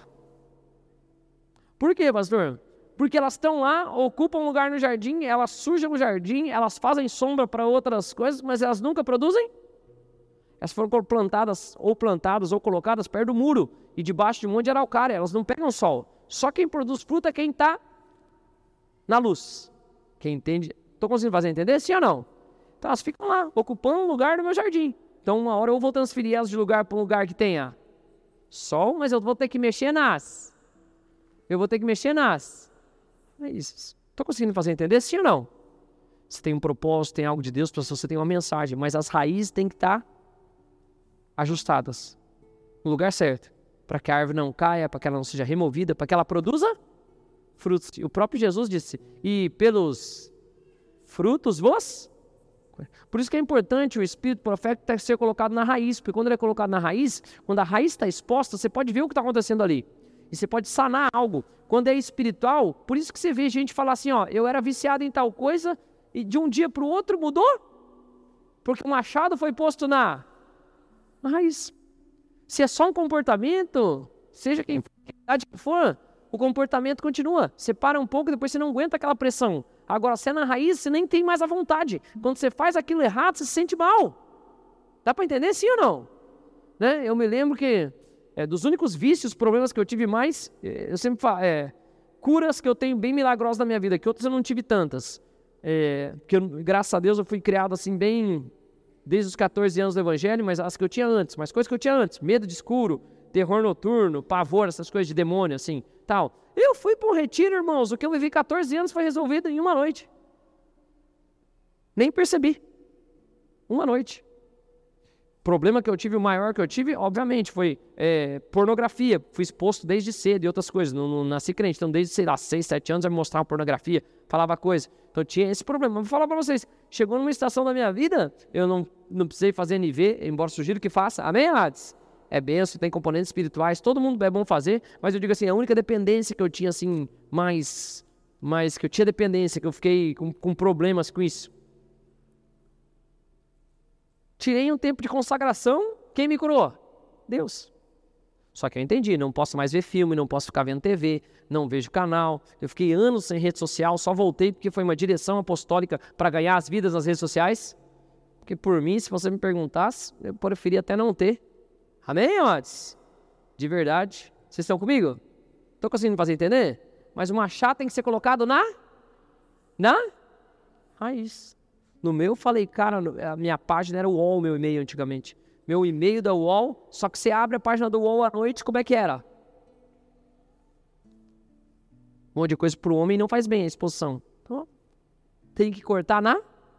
Por quê, pastor? Porque elas estão lá, ocupam um lugar no jardim, elas sujam o jardim, elas fazem sombra para outras coisas, mas elas nunca produzem. Elas foram plantadas, ou plantadas, ou colocadas perto do muro, e debaixo de um monte de araucária, elas não pegam sol. Só quem produz fruta é quem está na luz. Quem entende? Estou conseguindo fazer entender? Sim ou não? Então elas ficam lá, ocupando um lugar no meu jardim. Então uma hora eu vou transferir elas de lugar para um lugar que tenha sol, mas eu vou ter que mexer nas... Eu vou ter que mexer nas... É isso. Estou conseguindo fazer entender? Sim ou não? Você tem um propósito, tem algo de Deus, você tem uma mensagem, mas as raízes têm que estar ajustadas no lugar certo, para que a árvore não caia, para que ela não seja removida, para que ela produza frutos. O próprio Jesus disse, e pelos frutos vos... Por isso que é importante o espírito profético ser colocado na raiz, porque quando ele é colocado na raiz, quando a raiz está exposta, você pode ver o que está acontecendo ali. E você pode sanar algo. Quando é espiritual, por isso que você vê gente falar assim, ó, eu era viciado em tal coisa e de um dia para o outro mudou. Porque o machado foi posto na, na raiz. Se é só um comportamento, seja quem for, que idade que for, o comportamento continua. Você para um pouco e depois você não aguenta aquela pressão. Agora, se é na raiz, você nem tem mais a vontade. Quando você faz aquilo errado, você se sente mal. Dá para entender sim ou não? Né? Eu me lembro que É, dos únicos vícios, problemas que eu tive mais, eu sempre falo, é, curas que eu tenho bem milagrosas na minha vida, que outras eu não tive tantas. É, porque eu, graças a Deus eu fui criado assim bem, desde os catorze anos do evangelho, mas as que eu tinha antes, mas coisas que eu tinha antes, medo de escuro, terror noturno, pavor, essas coisas de demônio assim, tal. Eu fui para um retiro, irmãos, o que eu vivi catorze anos foi resolvido em uma noite. Nem percebi. Uma noite. Problema que eu tive, o maior que eu tive, obviamente, foi é, pornografia. Fui exposto desde cedo e outras coisas. Não, não nasci crente, então desde, sei lá, seis, sete anos eu me mostrava pornografia, falava coisa. Então tinha esse problema. Vou falar para vocês, chegou numa estação da minha vida, eu não, não precisei fazer N V, embora sugiro que faça. Amém, amados? É benção, tem componentes espirituais, todo mundo é bom fazer, mas eu digo assim, a única dependência que eu tinha, assim, mais mas que eu tinha dependência, que eu fiquei com, com problemas com isso. Tirei um tempo de consagração, quem me curou? Deus. Só que eu entendi, não posso mais ver filme, não posso ficar vendo T V, não vejo canal. Eu fiquei anos sem rede social, só voltei porque foi uma direção apostólica para ganhar as vidas nas redes sociais. Porque por mim, se você me perguntasse, eu preferia até não ter. Amém, amados? De verdade. Vocês estão comigo? Estou conseguindo fazer entender? Mas o machado tem que ser colocado na? Na? Raiz. No meu, eu falei, cara, a minha página era o U O L, meu e-mail antigamente. Meu e-mail da U O L, só que você abre a página do U O L à noite, como é que era? Um monte de coisa para o homem não faz bem a exposição. Então, tem que cortar na?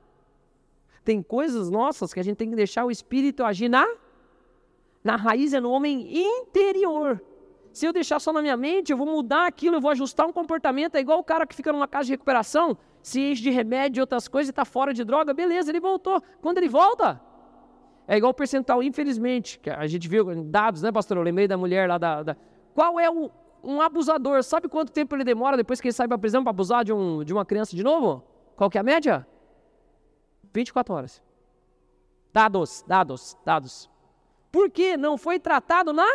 Tem coisas nossas que a gente tem que deixar o Espírito agir na? Na raiz, é no homem interior. Se eu deixar só na minha mente, eu vou mudar aquilo, eu vou ajustar um comportamento. É igual o cara que fica numa casa de recuperação, se enche de remédio e outras coisas e está fora de droga, beleza, ele voltou. Quando ele volta, é igual o percentual, infelizmente, que a gente viu dados, né, pastor? Eu lembrei da mulher lá da... da... Qual é o, um abusador? Sabe quanto tempo ele demora depois que ele sai para a prisão para abusar de, um, de uma criança de novo? Qual que é a média? vinte e quatro horas. Dados, dados, dados. Por quê? Não foi tratado na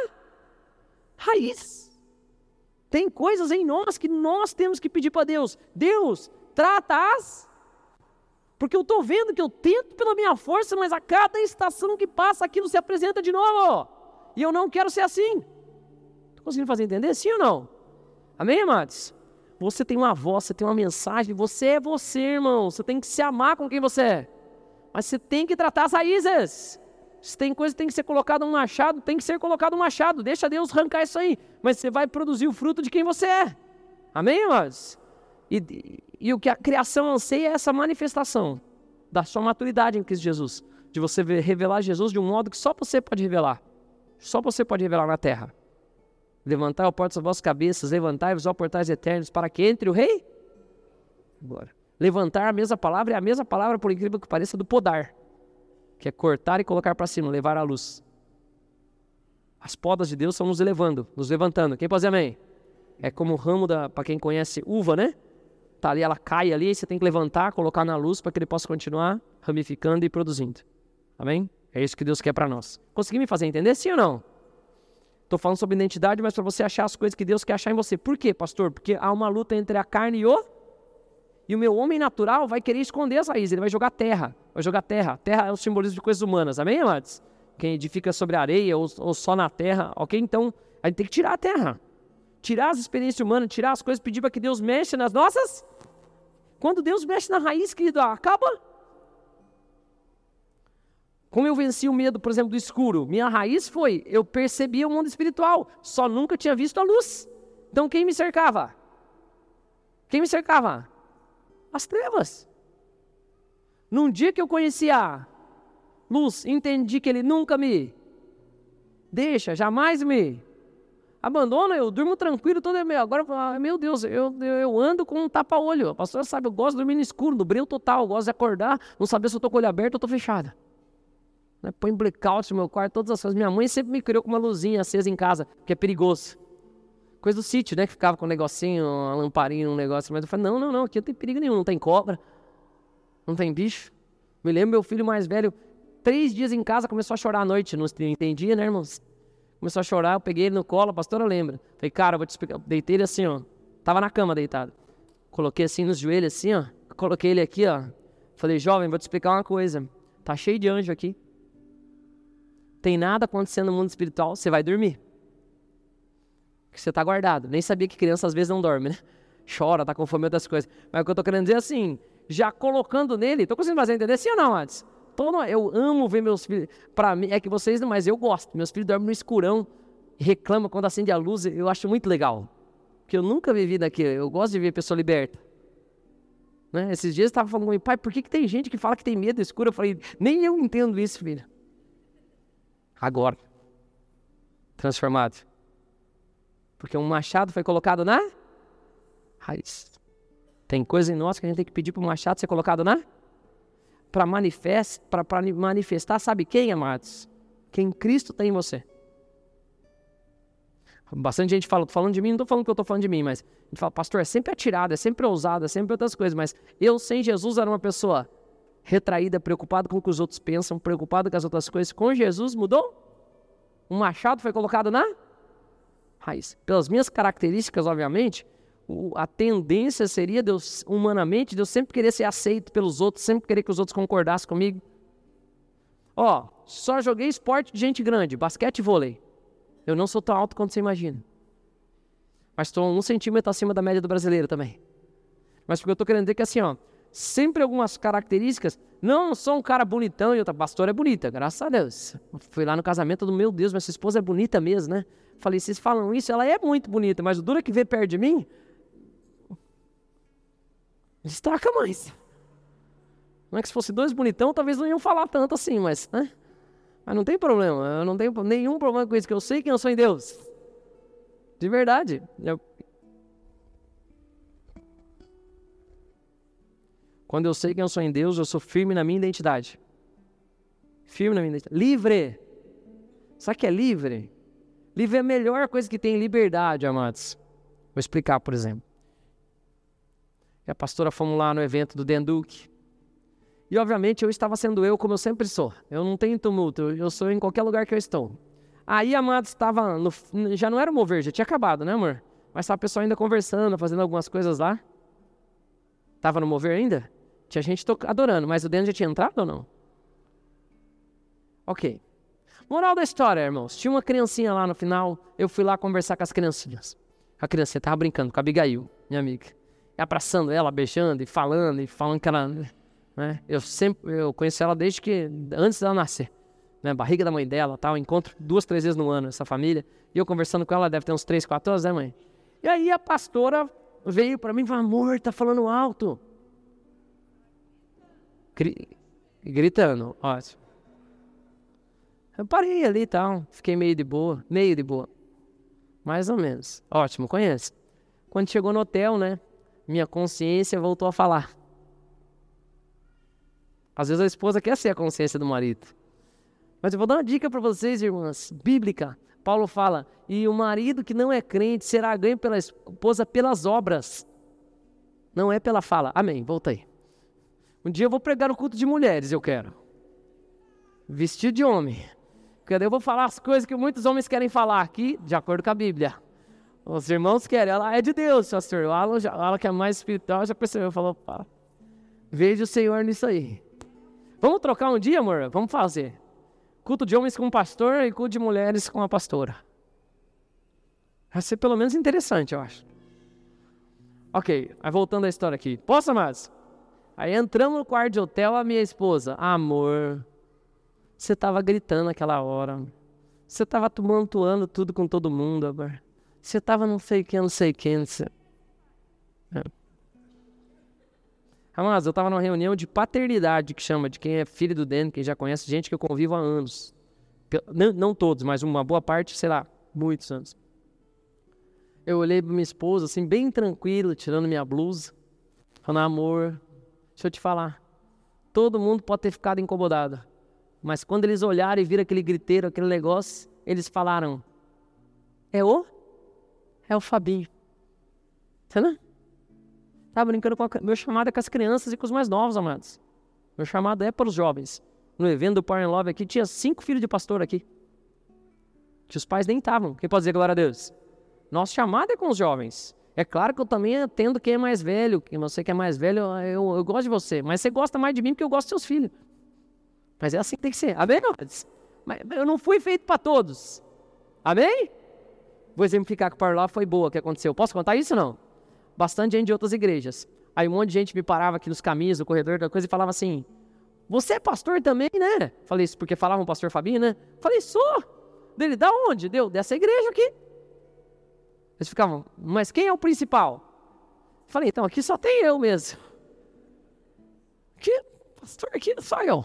raiz. Tem coisas em nós que nós temos que pedir para Deus. Deus, trata as... Porque eu estou vendo que eu tento pela minha força, mas a cada estação que passa, aquilo se apresenta de novo. E eu não quero ser assim. Estou conseguindo fazer entender? Sim ou não? Amém, amados? Você tem uma voz, você tem uma mensagem, você é você, irmão. Você tem que se amar com quem você é. Mas você tem que tratar as raízes. Se tem coisa que tem que ser colocada um machado, tem que ser colocado um machado. Deixa Deus arrancar isso aí. Mas você vai produzir o fruto de quem você é. Amém, amados? E, e o que a criação anseia é essa manifestação da sua maturidade em Cristo Jesus. De você ver, revelar Jesus de um modo que só você pode revelar. Só você pode revelar na terra. Levantai a porta das vossas cabeças, levantai-vos, ó portais eternos, para que entre o rei. Agora, levantar a mesma palavra é a mesma palavra, por incrível que pareça, do podar. Que é cortar e colocar para cima, levar à luz. As podas de Deus são nos elevando, nos levantando. Quem pode dizer amém? É como o ramo da, para quem conhece uva, né? Tá ali, ela cai ali, você tem que levantar, colocar na luz para que ele possa continuar ramificando e produzindo. Amém? É isso que Deus quer para nós. Consegui me fazer entender, sim ou não? Estou falando sobre identidade, mas para você achar as coisas que Deus quer achar em você. Por quê, pastor? Porque há uma luta entre a carne e o... E o meu homem natural vai querer esconder as raízes, ele vai jogar terra. Vai jogar terra. Terra é o simbolismo de coisas humanas, amém, amados? Quem edifica sobre a areia ou, ou só na terra, ok? Então, a gente tem que tirar a terra. Tirar as experiências humanas, tirar as coisas, pedir para que Deus mexa nas nossas... Quando Deus mexe na raiz, querido, acaba. Como eu venci o medo, por exemplo, do escuro? Minha raiz foi, eu percebia o mundo espiritual, só nunca tinha visto a luz. Então quem me cercava? Quem me cercava? As trevas. Num dia que eu conheci a luz, entendi que ele nunca me deixa, jamais me abandona, eu durmo tranquilo todo dia. Agora, meu Deus, eu, eu ando com um tapa-olho. A pastora sabe, eu gosto de dormir no escuro, no breu total, eu gosto de acordar, não saber se eu estou com o olho aberto ou estou fechado. Né? Põe blackout no meu quarto, todas as coisas. Minha mãe sempre me criou com uma luzinha acesa em casa, que é perigoso. Coisa do sítio, né? Que ficava com um negocinho, uma lamparina, um negócio. Mas eu falei, não, não, não, aqui não tem perigo nenhum, não tem cobra, não tem bicho. Me lembro, meu filho mais velho, três dias em casa, começou a chorar à noite, não entendia, né, irmãos? Começou a chorar, eu peguei ele no colo, a pastora lembra. Falei, cara, eu vou te explicar. Deitei ele assim, ó. Tava na cama deitado. Coloquei assim nos joelhos, assim, ó. Coloquei ele aqui, ó. Falei, jovem, vou te explicar uma coisa. Tá cheio de anjo aqui. Tem nada acontecendo no mundo espiritual, você vai dormir. Porque você tá guardado. Nem sabia que criança às vezes não dorme, né? Chora, tá com fome e outras coisas. Mas o que eu tô querendo dizer é assim, já colocando nele, tô conseguindo fazer entender sim ou não, antes? Eu amo ver meus filhos, para mim, é que vocês não, mas eu gosto, meus filhos dormem no escurão, reclamam quando acende a luz, eu acho muito legal, porque eu nunca vivi daquilo, eu gosto de ver a pessoa liberta, né? Esses dias eu estava falando comigo, pai, por que, que tem gente que fala que tem medo do escuro? Eu falei, nem eu entendo isso, filho. Agora, transformado, porque um machado foi colocado na raiz. Tem coisa em nós que a gente tem que pedir para o machado ser colocado na para manifest, manifestar, sabe quem, amados? Quem Cristo tem em você. Bastante gente fala, tô falando de mim, não tô falando que eu tô falando de mim, mas a gente fala, pastor, é sempre atirado, é sempre ousado, é sempre outras coisas, mas eu sem Jesus era uma pessoa retraída, preocupada com o que os outros pensam, preocupada com as outras coisas. Com Jesus mudou? Um machado foi colocado na raiz. Pelas minhas características, obviamente, a tendência seria, de eu, humanamente, de eu sempre querer ser aceito pelos outros, sempre querer que os outros concordassem comigo. Ó, só joguei esporte de gente grande, basquete e vôlei. Eu não sou tão alto quanto você imagina. Mas estou um centímetro acima da média do brasileiro também. Mas porque eu estou querendo dizer que assim, ó, sempre algumas características, não sou um cara bonitão e outra pastora é bonita, graças a Deus. Fui lá no casamento do meu Deus, mas sua esposa é bonita mesmo, né? Falei, vocês falam isso, ela é muito bonita, mas o duro é que vê perto de mim, destaca mais. Não é que se fosse dois bonitão, talvez não iam falar tanto assim, mas, né? Mas não tem problema, eu não tenho nenhum problema com isso, que eu sei quem eu sou em Deus. De verdade. Eu... Quando eu sei quem eu sou em Deus, eu sou firme na minha identidade. Firme na minha identidade. Livre. Sabe o que é livre? Livre é a melhor coisa que tem, liberdade, amados. Vou explicar, por exemplo. E a pastora fomos lá no evento do Dan Duque. E, obviamente, eu estava sendo eu como eu sempre sou. Eu não tenho tumulto, eu sou em qualquer lugar que eu estou. Aí, amados, estava... No, já não era o mover, já tinha acabado, né, amor? Mas estava o pessoal ainda conversando, fazendo algumas coisas lá. Estava no mover ainda? Tinha gente to- adorando, mas o Dan já tinha entrado ou não? Ok. Moral da história, irmãos. Tinha uma criancinha lá no final, eu fui lá conversar com as criancinhas. A criancinha estava brincando com a Abigail, minha amiga. E abraçando ela, beijando e falando, e falando que ela... Né? Eu sempre, eu conheço ela desde que, antes dela nascer, né? Barriga da mãe dela, tal, encontro duas, três vezes no ano essa família, e eu conversando com ela, deve ter uns três, quatro anos, né, mãe? E aí a pastora veio pra mim e falou, amor, tá falando alto. Gri- Gritando, ótimo. Eu parei ali e tal, fiquei meio de boa, meio de boa, mais ou menos, ótimo, conhece. Quando chegou no hotel, né, minha consciência voltou a falar. Às vezes a esposa quer ser a consciência do marido. Mas eu vou dar uma dica para vocês, irmãs, bíblica. Paulo fala, e o marido que não é crente será ganho pela esposa pelas obras. Não é pela fala. Amém, voltei. Um dia eu vou pregar no culto de mulheres, eu quero. Vestido de homem. Porque eu vou falar as coisas que muitos homens querem falar aqui, de acordo com a Bíblia. Os irmãos querem, ela é de Deus, pastor. O Alan, já, o Alan que é mais espiritual, já percebeu, falou, pá, veja o Senhor nisso aí. Vamos trocar um dia, amor? Vamos fazer. Culto de homens com o pastor e culto de mulheres com a pastora. Vai ser pelo menos interessante, eu acho. Ok, aí voltando à história aqui. Posso, amados? Aí entramos no quarto de hotel, a minha esposa. Amor, você tava gritando naquela hora. Você tava tumultuando tudo com todo mundo, amor. Você tava não sei quem, não sei quem. Não sei... É. Amados, eu estava numa reunião de paternidade, que chama, de quem é filho do Dan, quem já conhece, gente que eu convivo há anos. Não, não todos, mas uma boa parte, sei lá, muitos anos. Eu olhei para minha esposa, assim, bem tranquilo, tirando minha blusa, falando, amor, deixa eu te falar, todo mundo pode ter ficado incomodado, mas quando eles olharam e viram aquele griteiro, aquele negócio, eles falaram, é o? É o Fabinho. Entendeu? Estava brincando com a... Meu chamado é com as crianças e com os mais novos, amados. Meu chamado é para os jovens. No evento do Power and Love aqui, tinha cinco filhos de pastor aqui. Que os pais nem estavam. Quem pode dizer glória a Deus? Nosso chamado é com os jovens. É claro que eu também atendo quem é mais velho. Quem você que é mais velho, eu, eu gosto de você. Mas você gosta mais de mim porque eu gosto dos seus filhos. Mas é assim que tem que ser. Amém, amados? Mas eu não fui feito para todos. Amém? Vou exemplificar que o Power Love foi boa, o que aconteceu. Posso contar isso ou não? Bastante gente de outras igrejas. Aí um monte de gente me parava aqui nos caminhos, no corredor da coisa e falava assim, você é pastor também, né? Falei isso porque falavam pastor Fabinho, né? Falei, sou. Dele, da onde? Deu, dessa igreja aqui. Eles ficavam, mas quem é o principal? Falei, então aqui só tem eu mesmo. Aqui, pastor, aqui só eu.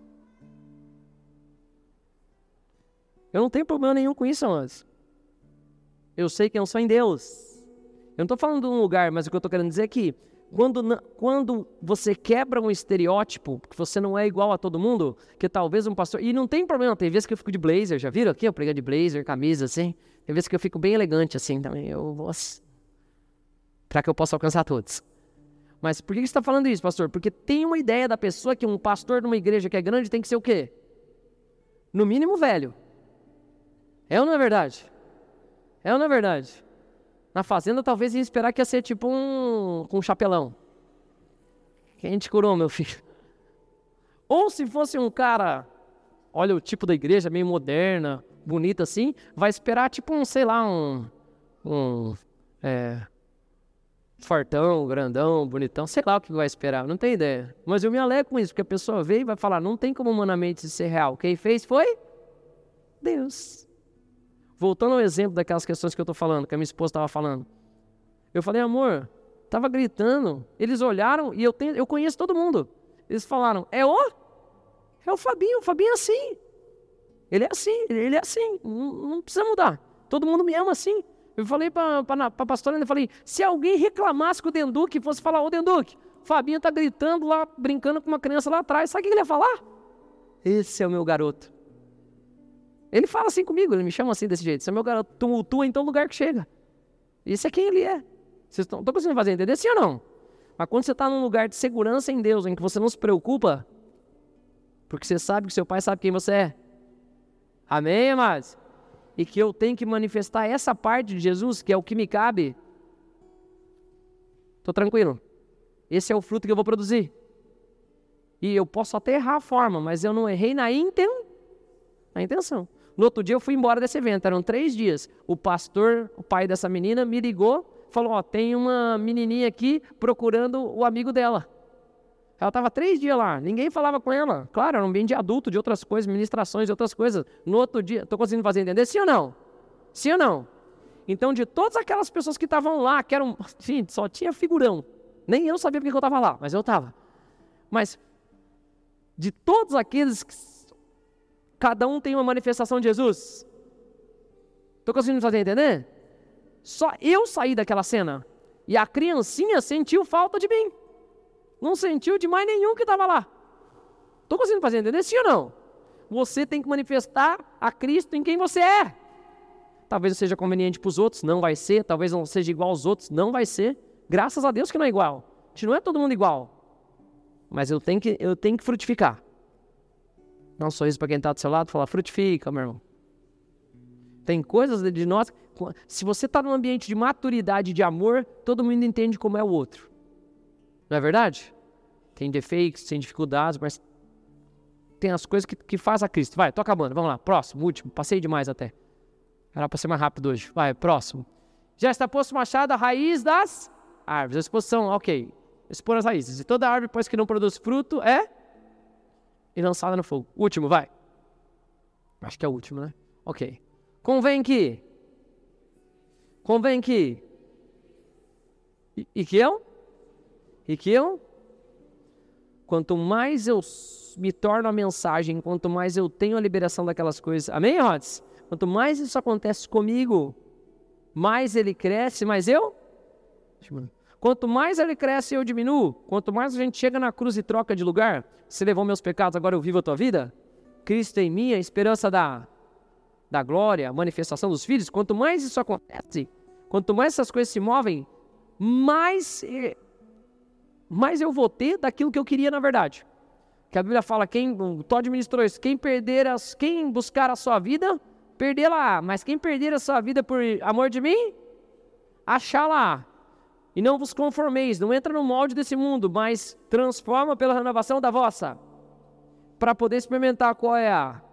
Eu não tenho problema nenhum com isso, mas eu sei quem eu sou em Deus. Eu não estou falando de um lugar, mas o que eu estou querendo dizer é que Quando, quando você quebra um estereótipo, que você não é igual a todo mundo, que talvez um pastor... E não tem problema, tem vezes que eu fico de blazer, já viram aqui? Eu prego de blazer, camisa, assim. Tem vezes que eu fico bem elegante, assim, também. Eu vou... Para que eu possa alcançar todos. Mas por que você está falando isso, pastor? Porque tem uma ideia da pessoa que um pastor de uma igreja que é grande tem que ser o quê? No mínimo velho. É ou não é verdade? É ou não é verdade? Na fazenda talvez ia esperar que ia ser tipo um, com um chapelão. Quem te curou, meu filho? Ou se fosse um cara, olha o tipo da igreja, meio moderna, bonita assim, vai esperar tipo um, sei lá, um, um é, fortão, grandão, bonitão, sei lá o que vai esperar, não tenho ideia. Mas eu me alegro com isso, porque a pessoa veio e vai falar, não tem como humanamente ser real. Quem fez foi Deus. Voltando ao exemplo daquelas questões que eu estou falando, que a minha esposa estava falando. Eu falei, amor, estava gritando. Eles olharam e eu, tenho, eu conheço todo mundo. Eles falaram, é o? É o Fabinho, o Fabinho é assim. Ele é assim, ele é assim, não, não precisa mudar. Todo mundo me ama assim. Eu falei para a pastora, eu falei, se alguém reclamasse com o Denduque, fosse falar, ô Denduque, o Fabinho está gritando lá, brincando com uma criança lá atrás, sabe o que ele ia falar? Esse é o meu garoto. Ele fala assim comigo, ele me chama assim desse jeito. Esse é meu garoto, tumultua em todo lugar que chega. Isso é quem ele é. Vocês estão conseguindo fazer entender, sim ou não? Mas quando você está num lugar de segurança em Deus, em que você não se preocupa, porque você sabe que seu pai sabe quem você é. Amém, amados? E que eu tenho que manifestar essa parte de Jesus, que é o que me cabe. Estou tranquilo. Esse é o fruto que eu vou produzir. E eu posso até errar a forma, mas eu não errei na intenção. Na intenção. No outro dia eu fui embora desse evento, eram três dias. O pastor, o pai dessa menina, me ligou, falou, ó, tem uma menininha aqui procurando o amigo dela. Ela estava três dias lá, ninguém falava com ela. Claro, era um ambiente de adulto, de outras coisas, ministrações, de outras coisas. No outro dia, estou conseguindo fazer entender? Sim ou não? Sim ou não? Então, de todas aquelas pessoas que estavam lá, que eram, enfim, só tinha figurão. Nem eu sabia porque eu estava lá, mas eu estava. Mas, de todos aqueles que cada um tem uma manifestação de Jesus. Estou conseguindo fazer entender? Só eu saí daquela cena. E a criancinha sentiu falta de mim. Não sentiu de mais nenhum que estava lá. Estou conseguindo fazer entender? Sim ou não? Você tem que manifestar a Cristo em quem você é. Talvez não seja conveniente para os outros, não vai ser. Talvez não seja igual aos outros, não vai ser. Graças a Deus que não é igual. A gente não é todo mundo igual. Mas eu tenho que, eu tenho que frutificar. Dá um sorriso para quem está do seu lado e fala, frutifica, meu irmão. Tem coisas de nós... Se você está num ambiente de maturidade, de amor, todo mundo entende como é o outro. Não é verdade? Tem defeitos, tem dificuldades, mas tem as coisas que, que faz a Cristo. Vai, tô acabando, vamos lá. Próximo, último. Passei demais até. Era para ser mais rápido hoje. Vai, próximo. Já está posto o machado à raiz das árvores. A exposição, ok. Expor as raízes. E toda árvore, pois que não produz fruto, é... e lançada no fogo. Último, vai. Acho que é o último, né? Ok. Convém que... Convém que... E, e que eu? E que eu? Quanto mais eu me torno a mensagem, quanto mais eu tenho a liberação daquelas coisas... Amém, Rods? Quanto mais isso acontece comigo, mais ele cresce, mais eu... Quanto mais ele cresce, eu diminuo. Quanto mais a gente chega na cruz e troca de lugar, você levou meus pecados, agora eu vivo a tua vida. Cristo em mim, a esperança da, da glória, a manifestação dos filhos. Quanto mais isso acontece, quanto mais essas coisas se movem, mais, mais eu vou ter daquilo que eu queria na verdade. Que a Bíblia fala, quem, o Todd ministrou isso, quem, perder as, quem buscar a sua vida, perdê-la. Mas quem perder a sua vida por amor de mim, achá-la. E não vos conformeis, não entra no molde desse mundo, mas transforma pela renovação da vossa, para poder experimentar qual é a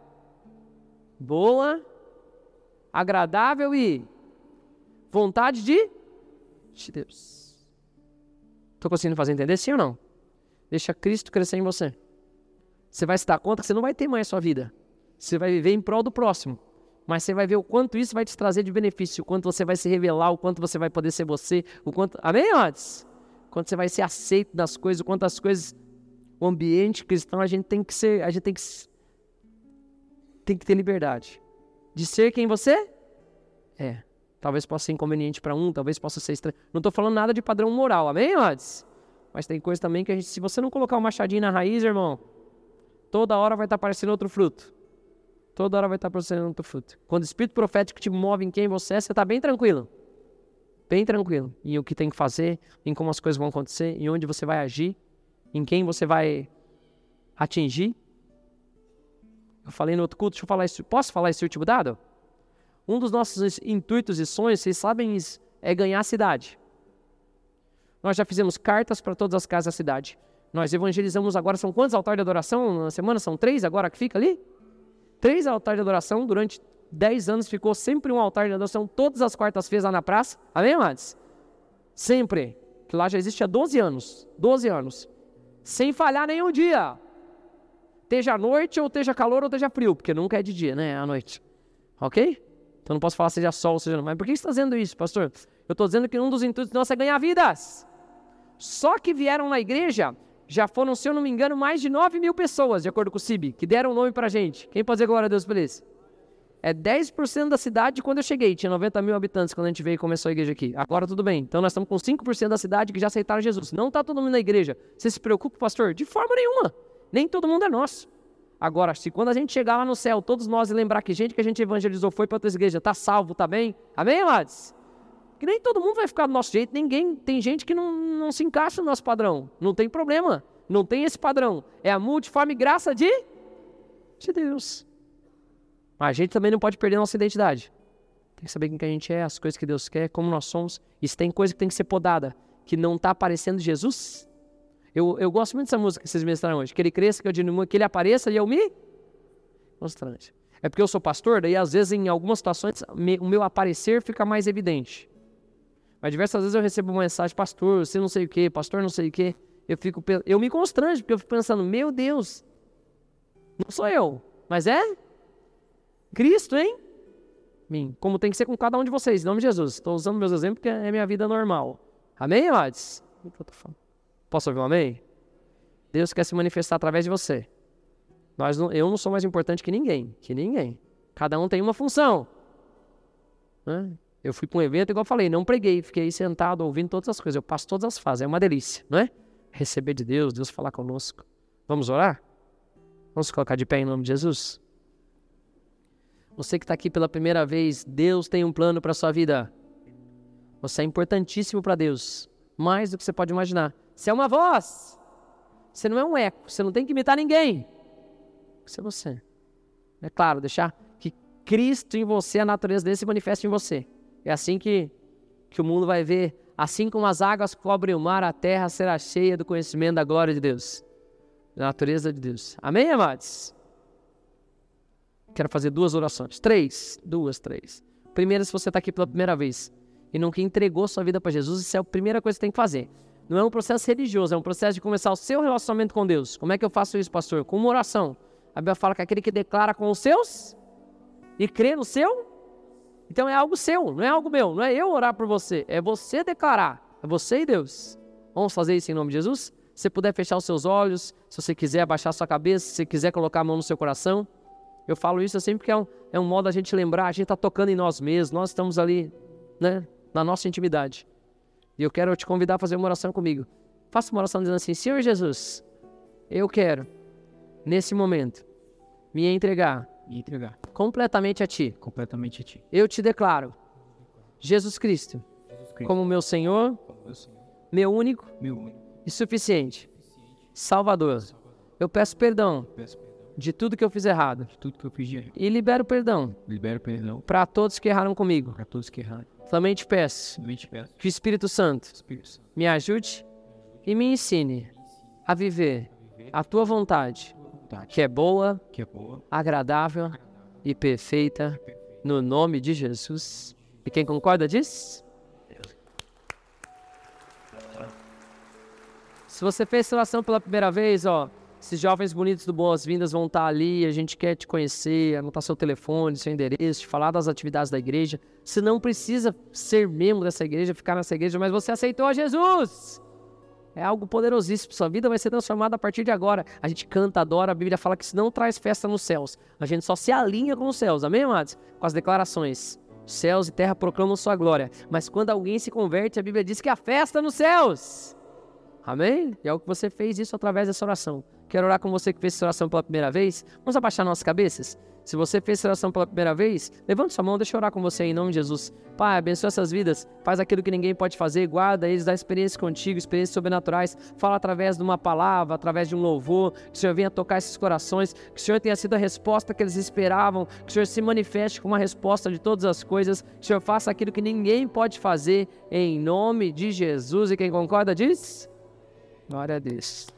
boa, agradável e vontade de, de Deus. Estou conseguindo fazer entender sim ou não? Deixa Cristo crescer em você. Você vai se dar conta que você não vai ter mais a sua vida. Você vai viver em prol do próximo. Mas você vai ver o quanto isso vai te trazer de benefício, o quanto você vai se revelar, o quanto você vai poder ser você, o quanto... Amém, antes? O quanto você vai ser aceito das coisas, o quanto as coisas... O ambiente cristão, a gente tem que ser... A gente tem que... Tem que ter liberdade. De ser quem você é. Talvez possa ser inconveniente para um, talvez possa ser estranho. Não estou falando nada de padrão moral, amém, antes? Mas tem coisa também que a gente, se você não colocar o machadinho na raiz, irmão, toda hora vai estar aparecendo outro fruto. Toda hora vai estar aparecendo outro fruto. Quando o Espírito profético te move em quem você é, você está bem tranquilo. Bem tranquilo. Em o que tem que fazer, em como as coisas vão acontecer, em onde você vai agir, em quem você vai atingir. Eu falei no outro culto, deixa eu falar isso. Posso falar esse último dado? Um dos nossos intuitos e sonhos, vocês sabem isso, é ganhar a cidade. Nós já fizemos cartas para todas as casas da cidade. Nós evangelizamos agora, são quantos altares de adoração na semana? São três agora que fica ali? Três altares de adoração, durante dez anos ficou sempre um altar de adoração, todas as quartas-feiras lá na praça. Amém, amados? Sempre. Que lá já existe há doze anos. doze anos. Sem falhar nenhum dia. Esteja noite, ou esteja calor, ou esteja frio, porque nunca é de dia, né? É à noite. Ok? Então não posso falar seja sol, seja não. Mas por que você está dizendo isso, pastor? Eu estou dizendo que um dos intuitos nossos é ganhar vidas. Só que vieram na igreja, já foram, se eu não me engano, mais de nove mil pessoas, de acordo com o C I B, que deram nome pra gente. Quem pode dizer glória a Deus por isso? É dez por cento da cidade quando eu cheguei. Tinha noventa mil habitantes quando a gente veio e começou a igreja aqui. Agora tudo bem. Então nós estamos com cinco por cento da cidade que já aceitaram Jesus. Não está todo mundo na igreja. Você se preocupa, pastor? De forma nenhuma. Nem todo mundo é nosso. Agora, se quando a gente chegar lá no céu, todos nós lembrar que gente que a gente evangelizou foi para outras igrejas, está salvo, está bem? Amém, amados? Que nem todo mundo vai ficar do nosso jeito. Ninguém, tem gente que não, não se encaixa no nosso padrão. Não tem problema. Não tem esse padrão. É a multiforme graça de, de Deus. Mas a gente também não pode perder a nossa identidade. Tem que saber quem que a gente é, as coisas que Deus quer, como nós somos. E se tem coisa que tem que ser podada, que não está aparecendo Jesus. Eu, eu gosto muito dessa música que vocês ministraram hoje. Que ele cresça, que eu diminua, que ele apareça e eu me constrange. É porque eu sou pastor, daí às vezes em algumas situações me, o meu aparecer fica mais evidente. Mas diversas vezes eu recebo uma mensagem, pastor, você não sei o que, pastor não sei o que. Eu, fico, eu me constranjo, porque eu fico pensando, meu Deus, não sou eu, mas é Cristo, hein? Mim, como tem que ser com cada um de vocês, em nome de Jesus. Estou usando meus exemplos porque é minha vida normal. Amém, amados? Posso ouvir um amém? Deus quer se manifestar através de você. Nós não, eu não sou mais importante que ninguém, que ninguém. Cada um tem uma função. Né? Eu fui para um evento, igual eu falei, não preguei, fiquei sentado ouvindo todas as coisas. Eu passo todas as fases, é uma delícia, não é? Receber de Deus, Deus falar conosco. Vamos orar? Vamos colocar de pé em nome de Jesus? Você que está aqui pela primeira vez, Deus tem um plano para a sua vida. Você é importantíssimo para Deus, mais do que você pode imaginar. Você é uma voz, você não é um eco, você não tem que imitar ninguém. Você é você. É claro, deixar que Cristo em você, a natureza dele se manifeste em você. É assim que, que o mundo vai ver. Assim como as águas cobrem o mar, a terra será cheia do conhecimento da glória de Deus. Da natureza de Deus. Amém, amados? Quero fazer duas orações. Três. Duas, três. Primeiro, se você está aqui pela primeira vez e nunca entregou sua vida para Jesus, isso é a primeira coisa que você tem que fazer. Não é um processo religioso, é um processo de começar o seu relacionamento com Deus. Como é que eu faço isso, pastor? Com uma oração. A Bíblia fala que aquele que declara com os seus e crê no seu, então é algo seu, não é algo meu, não é eu orar por você, é você declarar, é você e Deus. Vamos fazer isso em nome de Jesus? Se você puder fechar os seus olhos, se você quiser abaixar a sua cabeça, se você quiser colocar a mão no seu coração. Eu falo isso sempre porque é um, é um modo da gente lembrar, a gente está tocando em nós mesmos, nós estamos ali, né, na nossa intimidade. E eu quero te convidar a fazer uma oração comigo. Faça uma oração dizendo assim: Senhor Jesus, eu quero, nesse momento, me entregar, me entregar completamente a Ti. completamente a Ti. Eu te declaro, Jesus Cristo, Jesus Cristo, como meu Senhor, como meu Senhor, meu único meu único, e suficiente suficiente, Salvador. Salvador. Eu peço perdão Peço perdão de tudo que eu fiz errado de tudo que eu fiz de errado. e libero perdão Libero perdão para todos que erraram comigo. para todos que erraram. Também te peço Somente peço, que o Espírito Santo Espírito Santo, me ajude e me ensine a viver a Tua vontade, vontade, que é boa, que é boa, agradável e perfeita, no nome de Jesus. E quem concorda diz? Se você fez essa oração pela primeira vez, ó, esses jovens bonitos do Boas-Vindas vão estar ali, a gente quer te conhecer, anotar seu telefone, seu endereço, te falar das atividades da igreja. Você não precisa ser membro dessa igreja, ficar nessa igreja, mas você aceitou a Jesus. É algo poderosíssimo, sua vida vai ser transformada a partir de agora. A gente canta, adora, a Bíblia fala que isso não traz festa nos céus. A gente só se alinha com os céus, amém, amados? Com as declarações. Céus e terra proclamam sua glória. Mas quando alguém se converte, a Bíblia diz que há festa nos céus. Amém? E é o que você fez isso através dessa oração. Quero orar com você que fez essa oração pela primeira vez. Vamos abaixar nossas cabeças? Se você fez essa oração pela primeira vez, levante sua mão, deixa eu orar com você em nome de Jesus. Pai, abençoa essas vidas, faz aquilo que ninguém pode fazer, guarda eles, dá experiência contigo, experiências sobrenaturais, fala através de uma palavra, através de um louvor, que o Senhor venha tocar esses corações, que o Senhor tenha sido a resposta que eles esperavam, que o Senhor se manifeste com uma resposta de todas as coisas, que o Senhor faça aquilo que ninguém pode fazer, em nome de Jesus. E quem concorda diz? Glória a Deus.